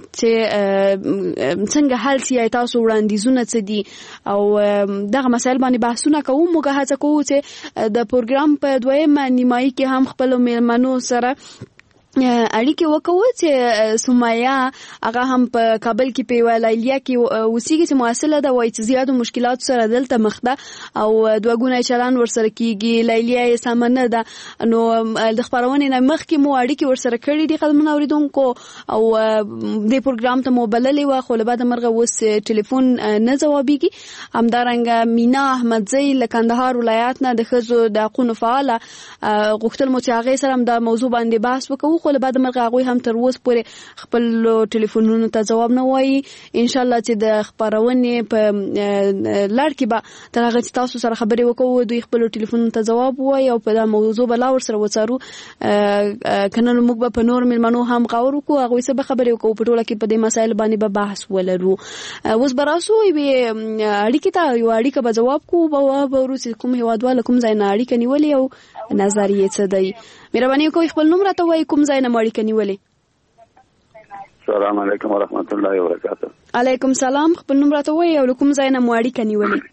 چې څنګه حل شي، تاسو وړاندیزونه څه دي او دغه مسایل باندې بحثونه کوو. موږ هڅه کوو چې د پروګرام په دویمه نیمایي کې هم خپل مېلمنو سره اړیکې وکړو چې سمایا هغه هم په کابل کې په ولایلیا کې وسیږي چې مواصله ده وایي چې زیاتو مشکلات سره دلته مخ ده او دوه ګونه چلان ورسره کیږي لایلیا یې سامانه ده نو د خبرونې نه مخکې مو اړیکې ورسره کړې دي قدمونه اوریدونکو او د پروګرام ته مو بللې و خو له بعد مرغه وس ټلیفون نه جوابيږي همدارنګه مینا احمدزی له کندهار ولایت نه د خزو د حقوقو فعاله غوښتل مو چې هغه سره د موضوع باندې بحث وکړو خو له بعد مرغه هغه هم تر اوسه پورې خپل ټلیفونونو ته جواب نه وایي ان شاء الله چې د خبرونې په لړ کې به تر هغه تاسو سره خبرې وکړو دوی خپل ټلیفونونو ته جواب وایي او په دا موضوع بلا ور سره وڅارو کنه موږ به په نور ملمنو هم غوړو کو هغه څه به خبرې وکړو په ټوله کې په دې مسایل باندې به بحث ولرو اوس براسو وي اړیکې ته یو اړیکه به جواب کو به ورسې کوم هوادواله کوم ځای نه اړیکه نیولې او نظریه څه دی مهرباني کوئ خپل نوم راته وایي کوم ځای نه اړیکه نیولې السلام علیکم ورحمت الله وبرکاته علیکم سلام خپل نوم راته وایي او کوم ځای نه اړیکه نیولې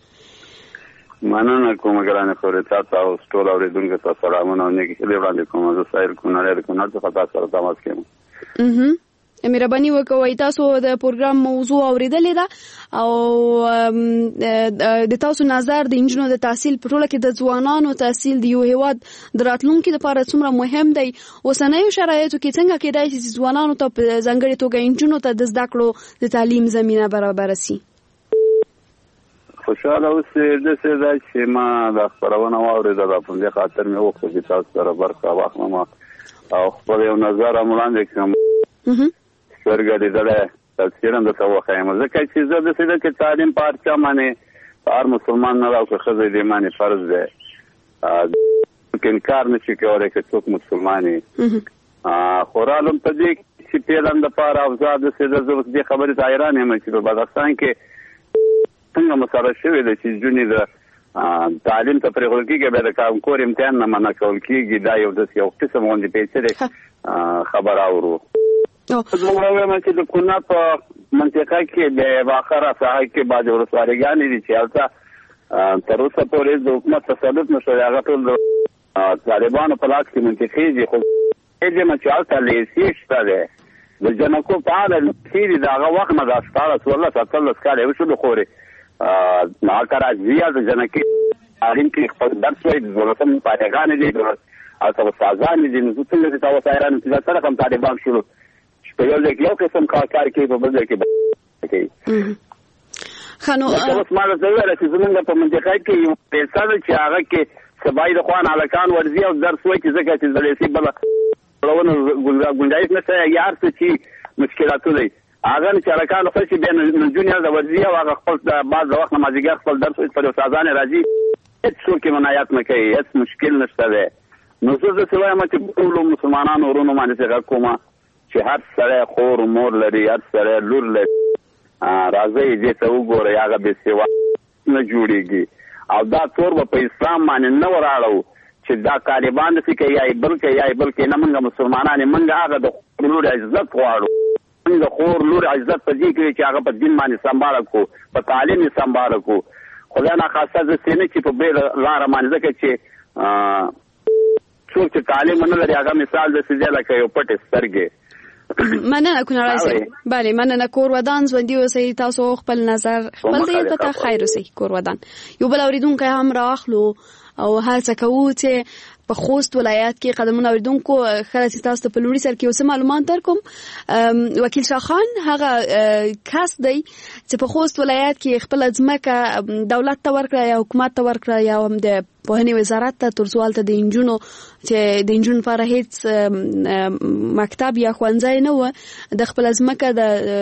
مننه کوم ګرانه خوري تاسو ټول اوریدونکو ته سلامونه او نیکی دې وړاندې کوم زه سایر کونړ څخه تاسو سره تماس کوم مهرباني وکوي تاسو د پروګرام موضوع اوریدلې ده او د تاسو نظر د انجنونو د تحصیل په ټوله کې د ځوانانو تحصیل د یو هیواد د راتلونکو لپاره څومره مهم دی اوسنیو شرایطو کې څنګه کېدای شي چې ځوانانو ته په ځانګړي توګه انجنونو ته د زده کړو د تعلیم زمينه برابر شي خوشاله اوسې د څه ځای چې ما د خبرونه واورېده د په دې خاطر مې وخت چې تاسو سره برخه واخلم او خپل یو نظر وړاندې کوم ورګړې ده تفسیرم د توخه یم ځکه چې زه د څه د تعلیم په اړه باندې هر مسلمان نه راو خزه دې باندې فرض ده چې انکار نشي کولای چې څوک مسلمانې خورالم په دې چې پیلان د پاره افزاد څه د دې خبرې ته حیران یم چې په بدخشان کې څنګه مسله شوې ده چې جونې د تعلیم ته پرېښودل کېږي بیا د کانکور امتحان نه منع کول کېږي دا یو قسم غوندې پیچلې خبره اورو زه وایم چې د کونړ په منطقه کې د باخره ساحه کې بعضې ولسوالیګانې دي چې هلته تر اوسه پورې د حکومت تسلط نه شوی هغه ټول د طالبانو په لاس کې منطقې دي خو دې چې هلته لیسې شته دی د جنکو په اړه لیسې دي د هغه وخت نه د 18 کاله وشو خورې هلته راځي د جنکې تعلیم کې خپل درس وایي د 12 پاتېګانې دي هلته استادانې دي نو څنګه چې تاسو حیران چې سره کوم طالبان شروع یو قسم کار کوي په بل ځای کې کوي خانو اوس ما د زړه چې زمونږ په منطقه کې یو پیسې چې هغه کې سبای د خوان الکان ورزي او درس وایي چې ځکه چې د لیسي بل ورونه گنجائش نشته یار څه چې مشکلات دي هغه چې الکان خو چې بین جونیور د ورزي او هغه خپل بعض وخت نمازګر خپل درس وایي په استادانه راځي هیڅ څوک منایات نه کوي هیڅ مشکل نشته ده نو زه څه وایم چې ټول مسلمانانو ورونو باندې څنګه کومه چې هر سره خور مور لري هر سره لور لري راځي دې ته وګورئ هغه به سیوا نه جوړيږي او دا تور په اسلام باندې نه وراړو چې دا طالبان دې کوي یا بلکې نه موږ مسلمانان موږ هغه د لور عزت غواړو موږ خور لور عزت په دې کې چې هغه په دین باندې سمبال کو په تعلیم سمبال کو خدای نه خاصه د سینې چې په بیل لار باندې ځکه چې څوک چې تعلیم نه لري هغه مثال د سیده لکه یو پټ سترګې مننه کنه راځي bale مننه کور ودان ژوندۍ اوسئ تاسو خپل نظر خپل دې ته خیر اوسئ کور ودان یو بل اوریدونکو هم راخلو او هڅه کوو چې په خوست ولایت کې قدمونه اوریدونکو خلاص تاسو ته په لوري سر کې اوس معلومات درکوم وکیل شاه خان هغه کس دی چې په خوست ولایت کې خپل ځمکه دولت ته ورکړه یا حکومت ته ورکړه یا هم د پوهنې وزارت ته ترڅو د انجونو چې د انجونو لپاره هیڅ مکتب یا ښوونځی نه و د خپل ځمکه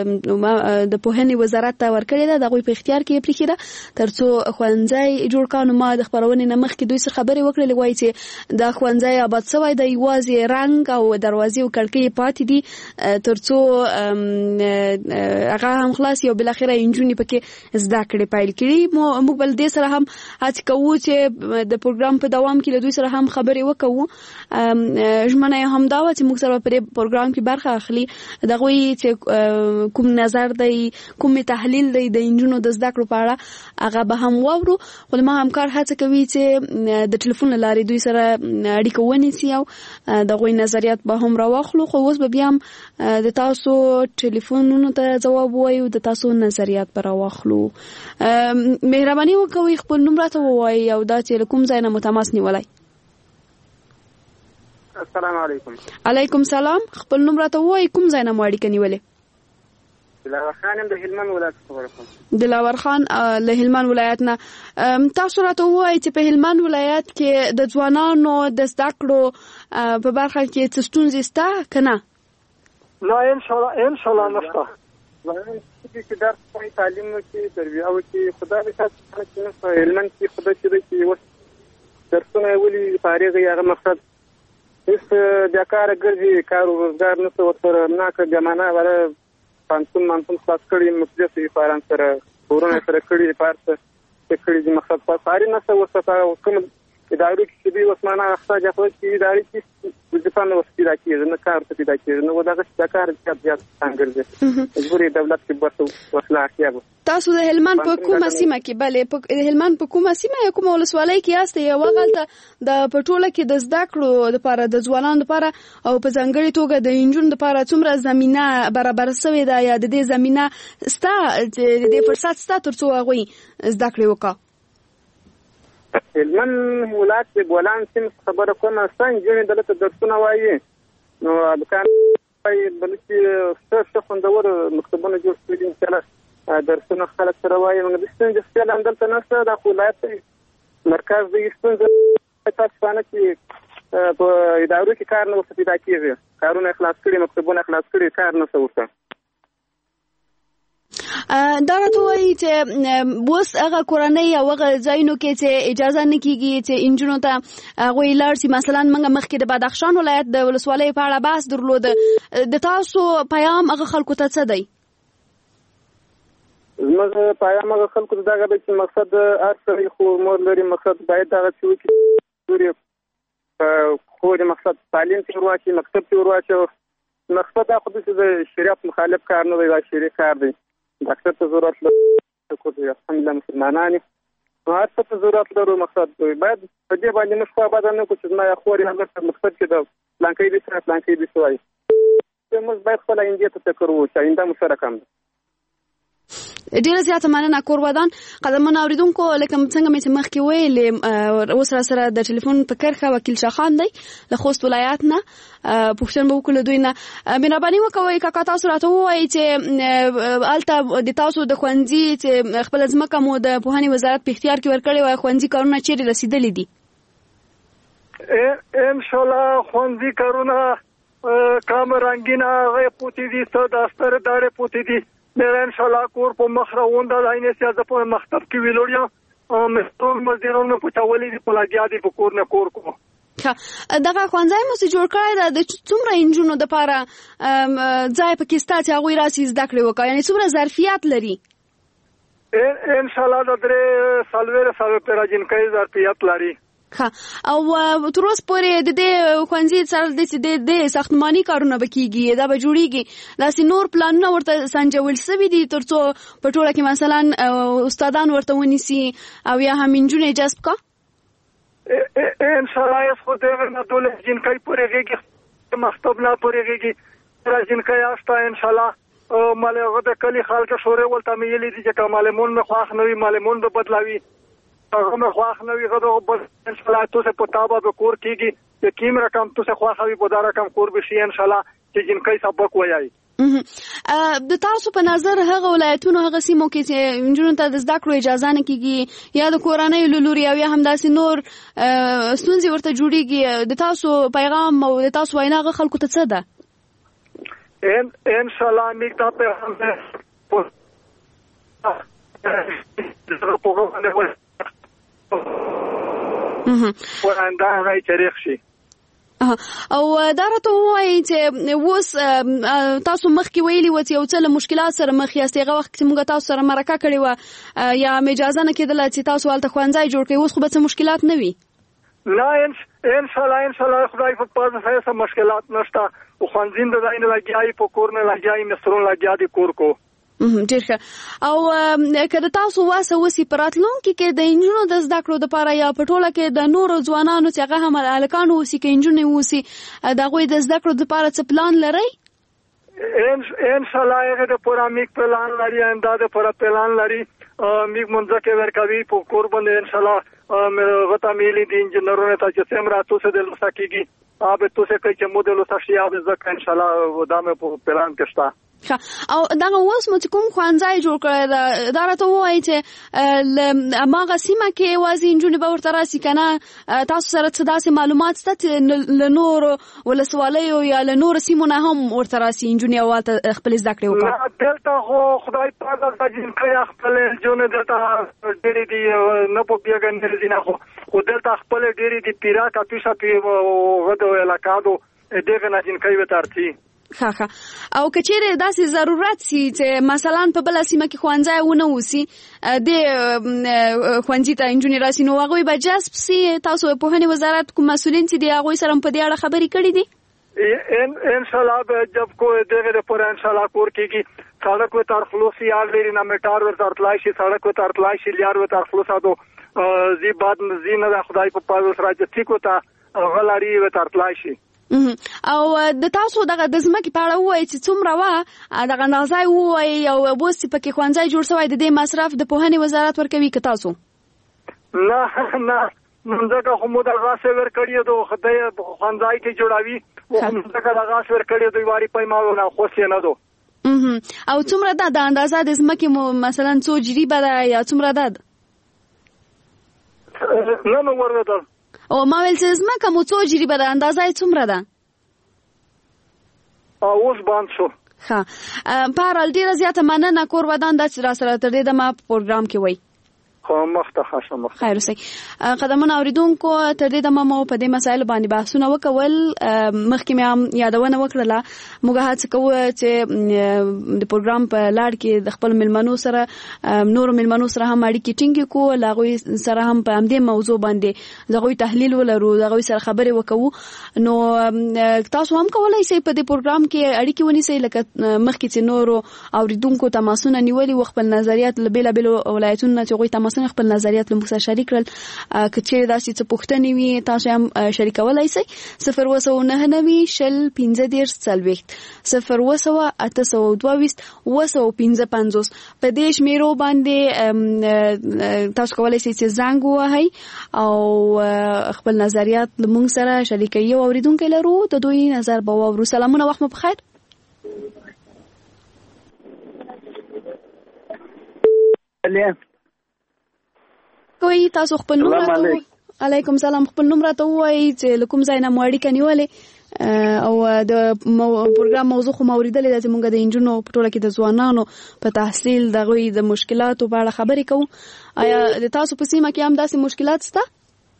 د پوهنې وزارت ته ورکړې ده د هغوی په اختیار کې پرېښې ده ترڅو ښوونځی جوړ کړو نو ما د خپرونې نه مخکې دوی څه خبرې وکړلې وایي چې دا ښوونځی آباد شوی دی یوازې رنګ او دروازې او کړکۍ پاتې دي ترڅو هغه هم خلاص یو بالاخره انجونې پکې زده کړې پیل کړي موږ بل دې سره هم هڅه کوو چې د پروګرام په دوام کې له دوی سره هم خبرې وکړو ژمنه هم دا و چې موږ سره په پروګرام کې برخه اخلي دغه چې کوم نظر دی کوم تحلیل دی د انجونو د زده کړو په اړه هغه به هم وورو خو ما همکار هڅه کوي چې د ټلیفون لارې دوی سره اړیکه ونیسي او دغه نظریات به هم راوخلو خو اوس به بیا هم د تاسو ټلیفونونو ته جواب وایو د تاسو نظریات به راوخلو مهرباني وکوئ خپل نوم راته ووایئ او دا چې کوم ځای نه مو تماس نیولی السلام علیکم علیکم سلام خپل نوم راته ووایئ کوم ځای نه مو اړیکه نیولې دلاور خان د هلمند ولایت څخه دلاور خان له هلمند ولایت نه تاسو راته وایئ چې په هلمند ولایت کې د ځوانانو د زده کړو په برخه کې څه ستونزې شته که نه نه ان شاء الله نشته چې درس کوي تعلیم کې تربیه او چې خدای دې ساتي چې په هلمند کې خدای چې اوس درسونه ولي فارغ هغه مقصد هیڅ د کار ګرځي کار روزګار نه څه ورسره نه که جمانه ولا پانسون خلاص کړي مفجس فاران سره ورونه سره کړي پارس کړي د مقصد په فارین نه څه ورسره کوم ادارې کې به وسمانه اخته ځکه چې ادارې کې د ځان وسیله کېږي نه کار ته پیدا کېږي نو دا چې کار زیات څنګه مجبورې دولت کې برته وسله اړتیا ده تاسو د هلمند په کومه سیمه کې بلې په هلمند په کومه سیمه یا کومه ولسوالۍ کې یاست یو غلطه د پټوله کې د زده کړو لپاره د ځوانانو لپاره او په ځانګړي توګه د انجونو لپاره څومره زمينه برابر شوې ده یا د دې زمينه ستا د دې فرصت ستا ترڅو هغه زده کړې وکړه هلمند ولایت د بولان سیم خبره کومه څنګه دلته درسونه وایي نو ابکان بلکې څه خوندور مکتبونه جوړ کړي دي چې درسونه خلک سره وایي موږ د ستنې ستل اندل ته نشته د ولایت مرکز د ستنې تاسو چې په ادارو کې کار نه وسه پیدا کیږي کارونه خلاص کړي مکتبونه خلاص کړي کار نه څه دا راته وایي چې اوس هغه کورنۍ او هغه ځایونو کې چې اجازه نه کیږي چې انجونو ته هغوی لاړ شي مثلا موږ مخکې د بدخشان ولایت د ولسوالۍ په اړه بحث درلوده د تاسو پیام هغه خلکو ته څه دی زموږ پیام هغه خلکو ته دغه دی چې مقصد هر څه خو مور لري مقصد باید دغه چې وکړي خو د مقصد تعلیم کې ورواچي مکتب کې ورواچي مقصد دا خو د شریعت مخالف کار نه دی دا شریعت کار دی ډاکټر ته ضرورت لري الحمدلله مسلمانانی هر څه ته ضرورت لرو مقصد باید په دې باندې موږ خو آباد نه کوو چې زما یا خوري هغه مقصد کې د پلانکۍ دي سره پلانکۍ دي سوای موږ باید خپل انجیت ته فکر وکړو چې آینده مشترک هم ډیره زیاته مننه کورودان قدمونه اوریدونکو لکه څنګه مې مخکې ویلې اوس سره د ټلیفون په کرخه وکیل شاخان دی له خوست ولایت نه پوښتنه وکړه دوی نه مهرباني وکوئ کاکا تاسو راته ووایئ چې الته د تاسو د ښوونځي چې خپل ځمکه مو د پوهنې وزارت په اختیار کې ورکړې وای ښوونځي کارونه چیرې رسیدلي دي ان شاء الله ښوونځي کارونه کام رنگینا غي پوتې دي څه د استر دارې پوتې دي ان شاء الله کور په مخ راوند د عینې سیاست په مکتب کې ویلوړیا مستور مزدورانو په تاولې په لاګیا دي په کور نه کور کو دغه ښوونځی مو چې جوړ کړی دا د څومره انجونو د لپاره ځای پکې ستا چې هغوی راسي زده کړې وکړي یعنې څومره ظرفیت لري ان شاء الله د 3 سالوره پر جنکۍ ظرفیت لري او تر اوسه پورې د دې ښوونځي سره د ساختماني کارونه وکړي دا به جوړیږي داسې نور پلانونه ورته سنجول شوي دي ترڅو په ټوله کې مثلا استادان ورته ونیسي او یا هم انجونې جذب کا ان شاء الله یې خو دې نه ټول جنکۍ پورېږي مکتب نه پورېږي را جنکۍ استا ان شاء الله مالغه د کلی خلک شورې ولته مېلې دي چې معلمون نه خواخ نوي معلمون به بدلاوي هغه مخ واخ نوې غو بس ان شاء الله تاسو په تابع به کور کېږي چې کیم رقم تاسو خواخوي په دا رقم کور به شي ان شاء الله چې جنکۍ سبق وایي د تاسو په نظر هغه ولایتونو هغه سیمو کې چې انجونو ته د زده کړو اجازه نه کیږي یا د کورنۍ لوري او یا هم داسې نور ستونزې ورته جوړیږي د تاسو پیغام او د تاسو وینا هغه خلکو ته څه ده ان شاء الله موږ ته پیغام ده ورانده راي تاریخ شي او دا راته وایي چې اوس تاسو مخکې ویلي و چې یو څه له مشکلات سره مخ یاست هغه وخت چې موږ تاسو سره مرکه کړې وه یا اجازه نه کېدله چې تاسو هلته ښوونځی جوړ کړئ اوس خو به څه مشکلات نه وي نه ان شاء الله خدای په پاره هیڅ مشکلات نشته او خوانزین د داینه لګیای په کور نه لګیای مسترون لګیا دي کور کو ډیر ښه. او کله تاسو واسه وسی پراتلونکو کې د انجونو د زده کړو لپاره یا په ټوله کې د نورو ځوانانو چې هغه هم الکانو وسی کې انجونې وسی د غوي د زده کړو لپاره څه پلان لري؟ ان شاء الله هغه د پورامیک پلان لري اندازه پر پلان لري میګ مونږه کې ورکوي په کور باندې ان شاء الله غتا میلي د انجنیرونو ته چې سم راتو څه د لوسکیږي اوبه تو څه کوي چې مودل وساشي اوبه ځکه ان شاء الله ودامه په پلان کې شته. او دا اوس مو چې کوم خوانځای جوړ کړی دا راته وایي چې اماغه سیمه کې وازي انجونې به ورته راسي کنه تاسو سره څه داسې معلومات شته چې له نورو ولسوالیو یا له نورو سیمو نه هم ورته راسي انجونې اول خپل زده کړې وکړي؟ دلته خو خدای پاک د جنکۍ خپل جون دلته ډېرې دي نه په بیاګن دي نه خو دلته خپل ډېرې دي پیرا کا پیسه پی غدو علاقادو دغه نه جنکۍ وتارتي. ښه او کچېره داسې ضرورت سي چې مثلا په بل سیمه کې خوانځای ونه وسی د خوانځي ته انجونیر راسي نو هغه به جذب سي تاسو په هني وزارت کوم مسولین چې دی هغه سره په دې اړه خبرې کړې دي؟ ان شاء الله به جب کو دغه پر ان شاء الله کور کېږي سړک و تر خلاصي یاد لري نه میټار ور تر تلای شي سړک و تر تلای شي لیار و تر خلاصادو زی بعد زینه د خدای په پاز سره چې ټیکو ته غلاري و تر تلای شي. او د تاسو دغه د زمکه په اړه وایي چې څومره وا دغه نازای وایي او بوس پکې خوانځای جوړ شوی د دې مصرف د پوهنې وزارت ورکوي که تاسو؟ نه منځکه خو مو د غاس ور کړی دو خدای خوانځای کې جوړاوي او منځکه د غاس ور کړی دوی واری پېماو نه خوښ نه دو. او څومره د اندازه د زمکه مو مثلا څو جریبه ده یا څومره ده؟ نه نو ورته او ما ویل چې زمکه مو څو جریبه ده اندازه یې څومره ده؟ اوس باندې شو. ښه پارال ډیره زیاته مننه کور ودان د چې را سره تر دې د ما پروګرام کې وای. خو مخته خیر اوسئ. قدمونه اوریدونکو تر دې د ما په دې مسایل باندې بحثونه وکول مخکې مې هم یادونه وکړله موږ هڅه کوو چې د پروګرام په لړ کې د خپل ملمنو سره نور ملمنو سره هم اړیکې ټینګې کوو لاغوي سره هم په همدې موضوع باندې دغوی تحلیل ولرو دغوی سره خبرې وکړو نو تاسو هم کولای شئ په دې پروګرام کې اړیکې ونیسئ لکه مخکې چې نورو اوریدونکو تماسونه نیولي و خپل نظریات له بیلابیلو ولایتونو چې هغوی تماس خپل نظریات له موږ سره شریک کړل کچې داسې څه پوښتنې وي تاسو هم شریکولای شئ 02990 شل 1540 02822 255 په دې شمیرو باندې تاسو کولای شئ چې زنګ ووهئ او خپل نظریات له موږ سره شریکئ او اوریدونکو لرو د دوی نظر به واورو. سلامونه وخت مو بخیر. کوئی تاسو خپل نوم راته علیکم سلام خپل نوم راته وایي چې لکم زینا مواړی کنيواله او د پروګرام موضوع خو موریدلې د موږ د انجونو په ټوله کې د ځوانانو په تحصیل دغه د مشکلاتو په اړه خبرې کوو. آیا د تاسو په سیمه کې هم داسې مشکلات شته؟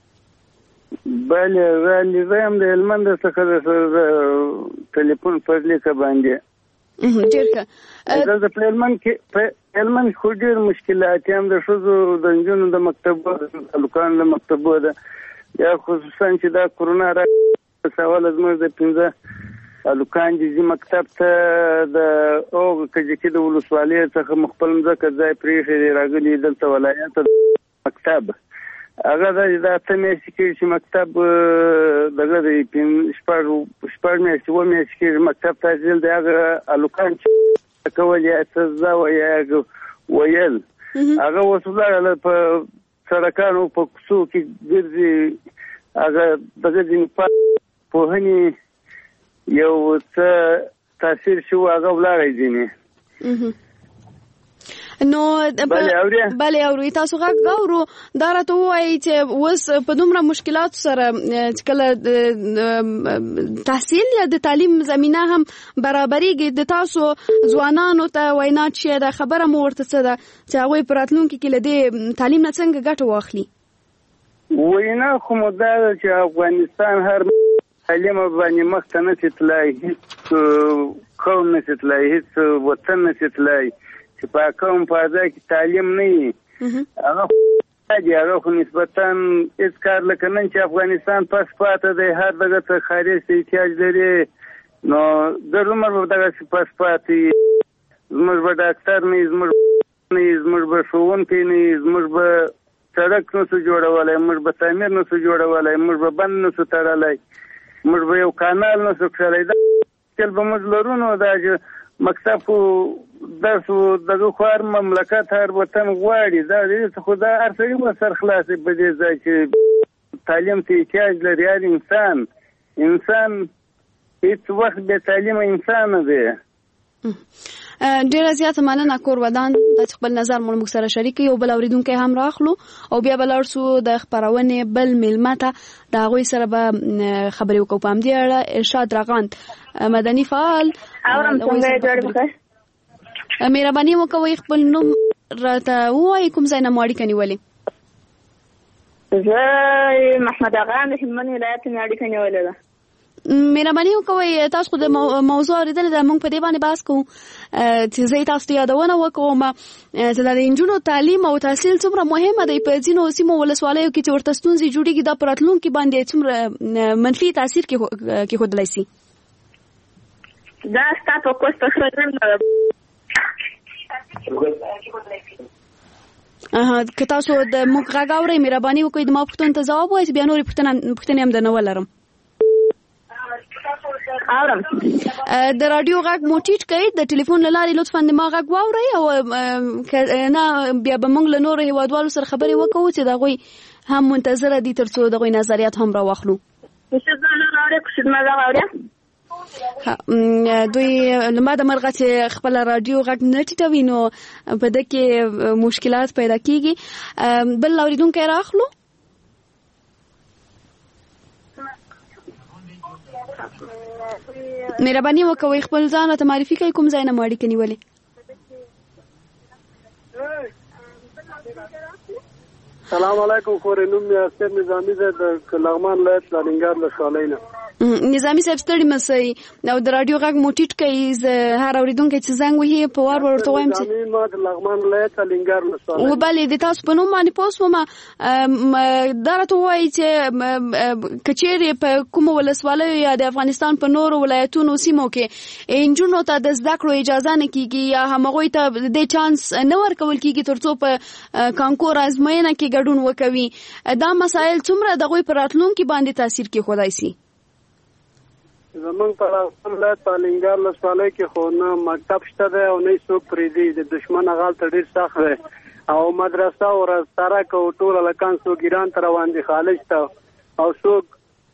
بله زم د هلمند څخه د ټلیفون په لیکه باندې ډیر ښه د هلمند خو ډیر مشکلات هم د ښځو د نجونو د مکتبو د تعلقان د مکتبو ده یا خصوصا چې دا کرونا را سوال زموږ د 15 تعلقان دي مکتب ته د او کجکي د ولسوالۍ څخه مخبل مځکه ځای پریښی راغلي دلته ولایت مکتب هغه دا ته مې چې مکتب دغه د شپږ میاشتې و میاشتې کې مکتب تحصیل دی هغه الوکان کول یا سزا یا ویل هغه وسوله په سړکانو په کوڅو کې ګرځي هغه دغه د پوهنې یو څه تاثیر شو هغه ولاړی ځینې نو بله اوري تاسو غواړو دا راته وایي چې اوس په دومره مشکلات سره چې کله تحصیل یا د تعلیم زمينه هم برابرېږي د تاسو ځوانانو ته وینا چې دا خبره مو ورته څه ده چې هغوی په راتلونکي کې له دې تعلیم نه څنګه ګټه واخلي؟ وینا خو مو دا ده چې افغانستان هر تعلیم باندې مخته نه تلای هیڅ قوم نه تلای هیڅ وطن نه تلای چې په کوم فازه کې تعلیم نه وي هغه دی هغه خو نسبتا هیڅ کار لکه نن چې افغانستان پس پاته دی هر دغه ته خارج ته احتیاج لري نو د عمر په دغه پس پاتې زموږ به ډاکټر نه زموږ به ښوونکی نه زموږ به سړک نسو جوړولی موږ به تعمیر نسو جوړولی موږ به بند نسو تړلی موږ به یو کانال نسو کښلی دا مشکل به موږ لرو نو دا چې مکتب خو درس دغه خو هر مملکت هر وطن غواړي دا دې خو دا هر سړي به سر خلاصې په دې ځای چې تعلیم ته احتیاج لري هر انسان هیڅ وخت بې تعلیمه انسان نه دی. ډیره زیاته مننه کور ودان د خپل نظر موږ سره شریک یو بل اوریدونکو هم راخلو او بیا بل ارسو د خبرونه بل ملمته دا غوي سره به خبرې وکړو په دې اړه. ارشاد راغاند مدني فعال اورم څنګه جوړ وکړ مهرباني وکوي خپل نوم راته وایي کوم ځای نه ماړی کني ولې زه محمد اغا د هلمند ولایت نه اړیکه نیولې ده. مهرباني وکوي تاسو خو د موضوع اوریدل د موږ په دې باندې بحث کوو چې زه تاسو ته یادونه وکوم چې د انجونو تعلیم او تحصیل څومره مهمه دی په ځینو سیمو ولسوالیو کې چې ورته ستونزې جوړیږي د پراتلونکو باندې څومره منفي تاثیر کې ښودلی شي. دا ستا په کوس په خرجن که تاسو د موږ غږ اورئ مهرباني وکړئ د ما پوښتنو ته ځواب ووایئ بیا نورې پوښتنې هم درنه ولرم. د رادیو غږ مو ټیټ کړئ د ټلیفون له لارې لطفا د ما غږ واورئ او نه بیا به موږ له نورو هیوادوالو سره خبرې وکړو چې د هغوی هم منتظره دي تر څو د هغوی نظریات هم راواخلو. دوی لما د مرغه چې خپل رادیو غږ نه ټیټوي نو په دې کې مشکلات پیدا کیږي. بل اوریدونکو راخلو مهرباني وکوي خپل ځان ته معرفي کوي کوم ځای نه ماړی کني ولې. سلام علیکم خورې نوم مې اسکر نظامی ده د لغمان ولایت لالینګار له شالۍ نه. نظامی صاحب ستړي مسئ او د رادیو غږ مو ټیټ کوي هر اوریدونکو چې زنګ وهي په وار ورته وایم چې نظامی ما د لغمان ولایت لالینګار له شالۍ و بلې د تاسو په نوم باندې پوسوم دا راته وایي چې کچېرې په کوم ولسوالیو یا د افغانستان په نورو ولایتونو سیمو کې انجونو ته د زده کړو اجازه نه کیږي یا هغوی ته د چانس نه ورکول کیږي ترڅو په کانکور ازموینه کې ګډون وکوي. دا مسایل څومره د هغوی په راتلونکي باندې تاثیر کوي شي؟ زمونږ په لغمان ولایت په لالینګار له شالۍ کې خو نه مکتب شته دی او نه څوک پرېږدي د دشمن غال ته ډېر سخت دی او مدرسه او سړک او ټول هلکان څوک ایران ته روان دي خالج ته او څوک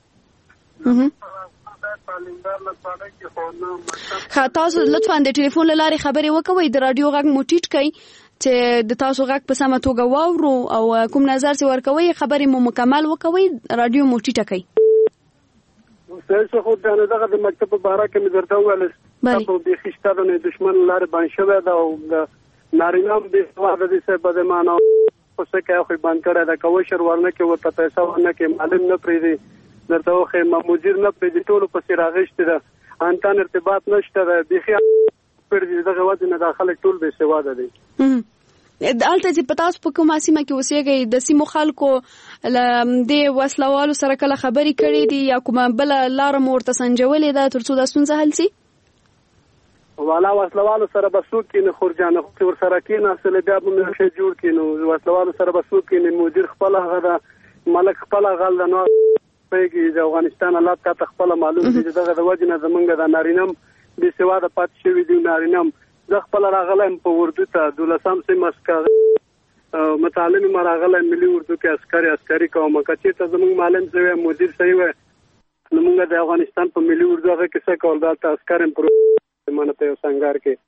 تاسو لطفا د ټلیفون له لارې خبرې وکوئ د رادیو غږ مو ټیټ کړئ چې د تاسو غږ په سمه توګه واورو او کوم نظر چې ورکوئ خبرې مو مکمل وکوئ رادیو مو ټیټه کړئ. څه خو دغه د مکتب په باره کې مې درته وویل چې بیخي شته د دشمن لارې باندې شوی ده او د نارینه هم بې سواده دي صاحب بدمانه خو څه کوي خو یې بند کړی ده که وشر ورنه کړي ورته پیسه ورنه کړي معلم نه پرېږدي درته وښیم مدیر نه پرېږدي ټولو پسې راغېشتې ده انتان ارتباط نشته ده بیخي پرېږدي دغه وجې نه دا خلک ټول بې سواده دي. دلته چې په تاسو په کومه سیمه کې اوسېږئ د سیمو خلکو له دې وسلوالو سره کله خبرې کړې دي یا کومه بله لاره مو ورته سنجولې ده تر څو دا ستونزه حل شي؟ والا وسلوالو سره به څوک کښېني خورجانه چې ورسره کښېناستلې بیا به مې شی جوړ کړي نو وسلوالو سره به څوک کښېني مدیر خپله هغه ده ملک خپله غل ده نو پوهېږي د افغانستان حالات تا ته خپله معلوم دي چې دغه د وجې نه زمونږ د نارینه هم بې سواده پاتې شوي دي نارینه هم زه خپله راغلی یم په اردو ته 12 صنف څخه متعلم یم راغلی ملي اردو کې عسکري کوم که چېرته زموږ معلم صحیح وی مدیر صحیح وی نو موږ د افغانستان په ملي اردو هغه کې څه کول دلته عسکر یم پر منه په یو سنګار کې.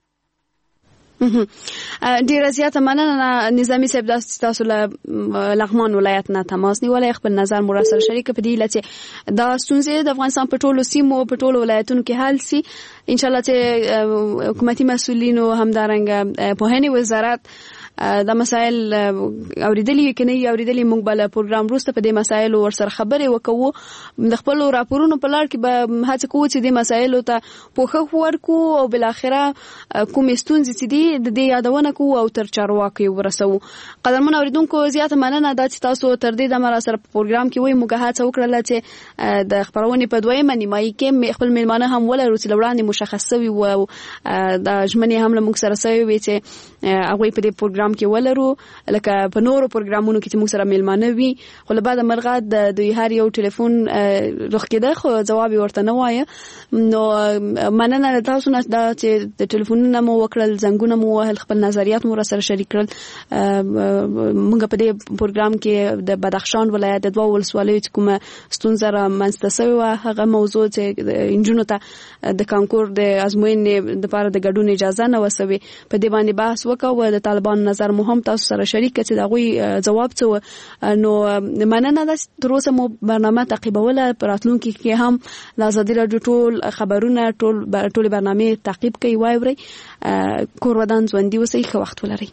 ډیره زیاته مننه نظامی صاحب تاسو له لغمان ولایت نه تماس نیولی خپل نظر مو را سره شریک په دې چې دا ستونزې د افغانستان په ټولو سیمو په ټولو ولایتونو کې حل سي ان شاء الله چې حکومتي مسؤلینو همدارنګه پوهنې وزارت دا مسائل اوریدلی کنه اوریدلی موږ بل پروګرام وروسته په دې مسایلو ورسره خبرې وکړو د خپل راپورونو په لړ کې به هڅه کوو چې د مسایلو ته پوښښ ورکړو او بل اخره کوم ستونزې چې دي د دې یادونه خبرونه کوو او تر چارواکو ورسو. قدرمن اوریدونکو زیاته مننه چې تاسو تر دې دمه را سره په پروګرام کې وای موږ هڅه وکړه چې د خبرونې په دویمه نیمایي کې خپل میلمانه هم ولرو چې لوړاندې مشخص شوی و او د ژمنې هم له موږ سره شوی وي چې هغه په دې پروګرام کې ولرو لکه په نورو پروګرامونو کې چې موږ سره میلمانه وي. خو له بعد مرغه د دوی هر یو ټلیفون رخ کېده خو جواب ورته نه وایي. نو مننه تاسو نه چې د ټلیفونونو مو وکړل زنګونه مو وهل خپل نظریات مو سره شریک کړل. موږ په دې پروګرام کې د بدخشان ولایت د دوه ولسوالیو چې کومه ستونزه را منځته شوې وه هغه موضوع چې انجونو ته د کانکور د ازموینې لپاره د ګډون اجازه نه وسوي په دې باندې بحث وکاو. د طالبان نظر مو هم تاسو سره شریک کړي چې دا غوي جواب څه. نو مننه د تر اوسه مو برنامه تعقیبوله پراتلونکو کې هم د ازادي راډیو ټول خبرونه ټول برنامه تعقیب کوي وایوري. کور ودان ژوندۍ اوسئ ښه وخت ولرئ.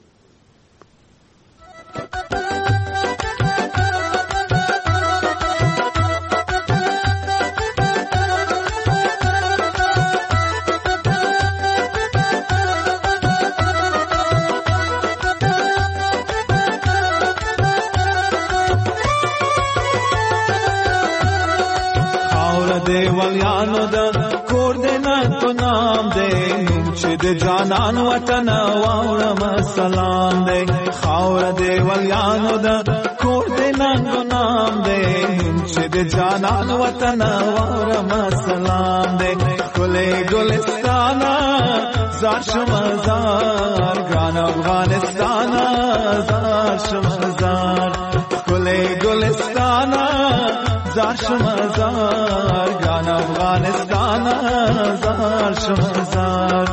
دیوالیانو د کور د نن نام دی نوم چې د جانان وطن واورم سلام دی. خاور دیوالیانو د کور د نن نام دی نوم چې د جانان وطن واورم سلام دی. ګلې ګلستان زار شمزار ګران افغانستان زار شمزار ګلې ګلستان زار شمزار ګران افغانستان زار شمزار.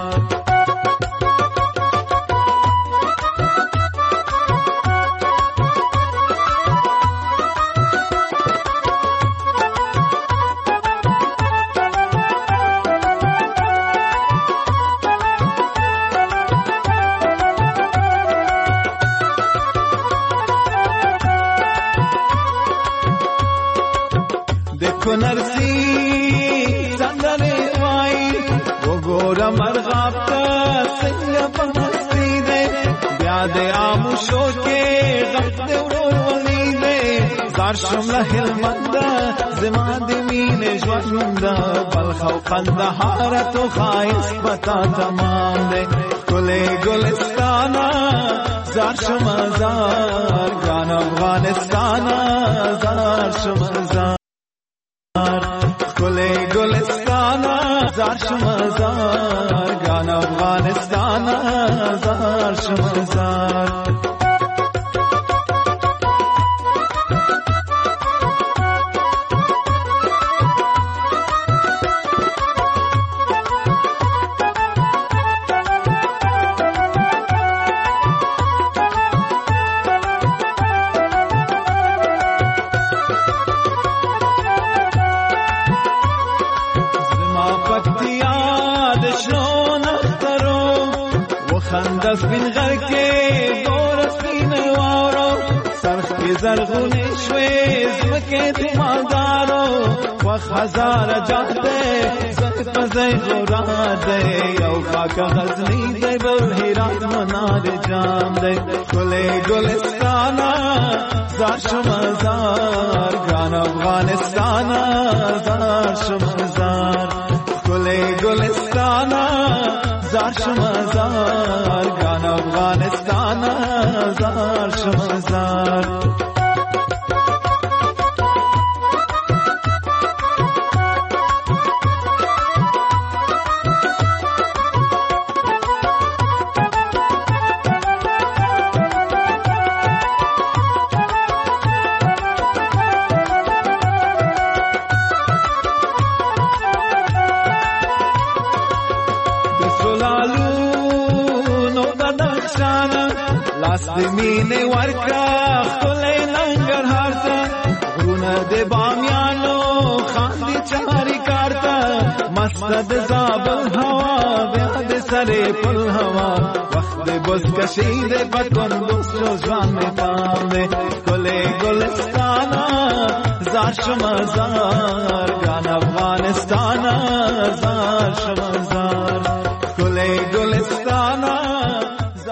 نرسی سندره وای وګوره مرغاب ته څنګه پمستی دی بیا د آموشو کې غږ د ورور ولې دی زار شمله هلمند زما د مینې ژوند بلخ او قندهار تو خایس پتا تمام دی. ګلې ګلستان زار شمزار ګران افغانستان زار شمزار ګلې ګلستان زار شمزار ګران افغانستان زار شمزار. خندس بین غر کې ګور سپین وارو سرخ کې زرغونې شوې زمکه ته مالدارو وخ هزار جاته زت پزې غورا دې یو پاک غزنی دې بل هرات منار جام دې ګلې ګلستان زار شمزار ګران افغانستان زار شمزار ګلې ګلستان زار شمزار ګران افغانستان زار شمزار. لاس د مینې ورکا خپلې ننګرهار ته غرونه د بامیانو خاندي چاري کارته مست د زابل هوا بیا د سره پل هوا وخت د بوس کشي د پتون دوسرو ځوان می پام دې ګلې ګلستان زار شمزار ګران افغانستان زار شمزار.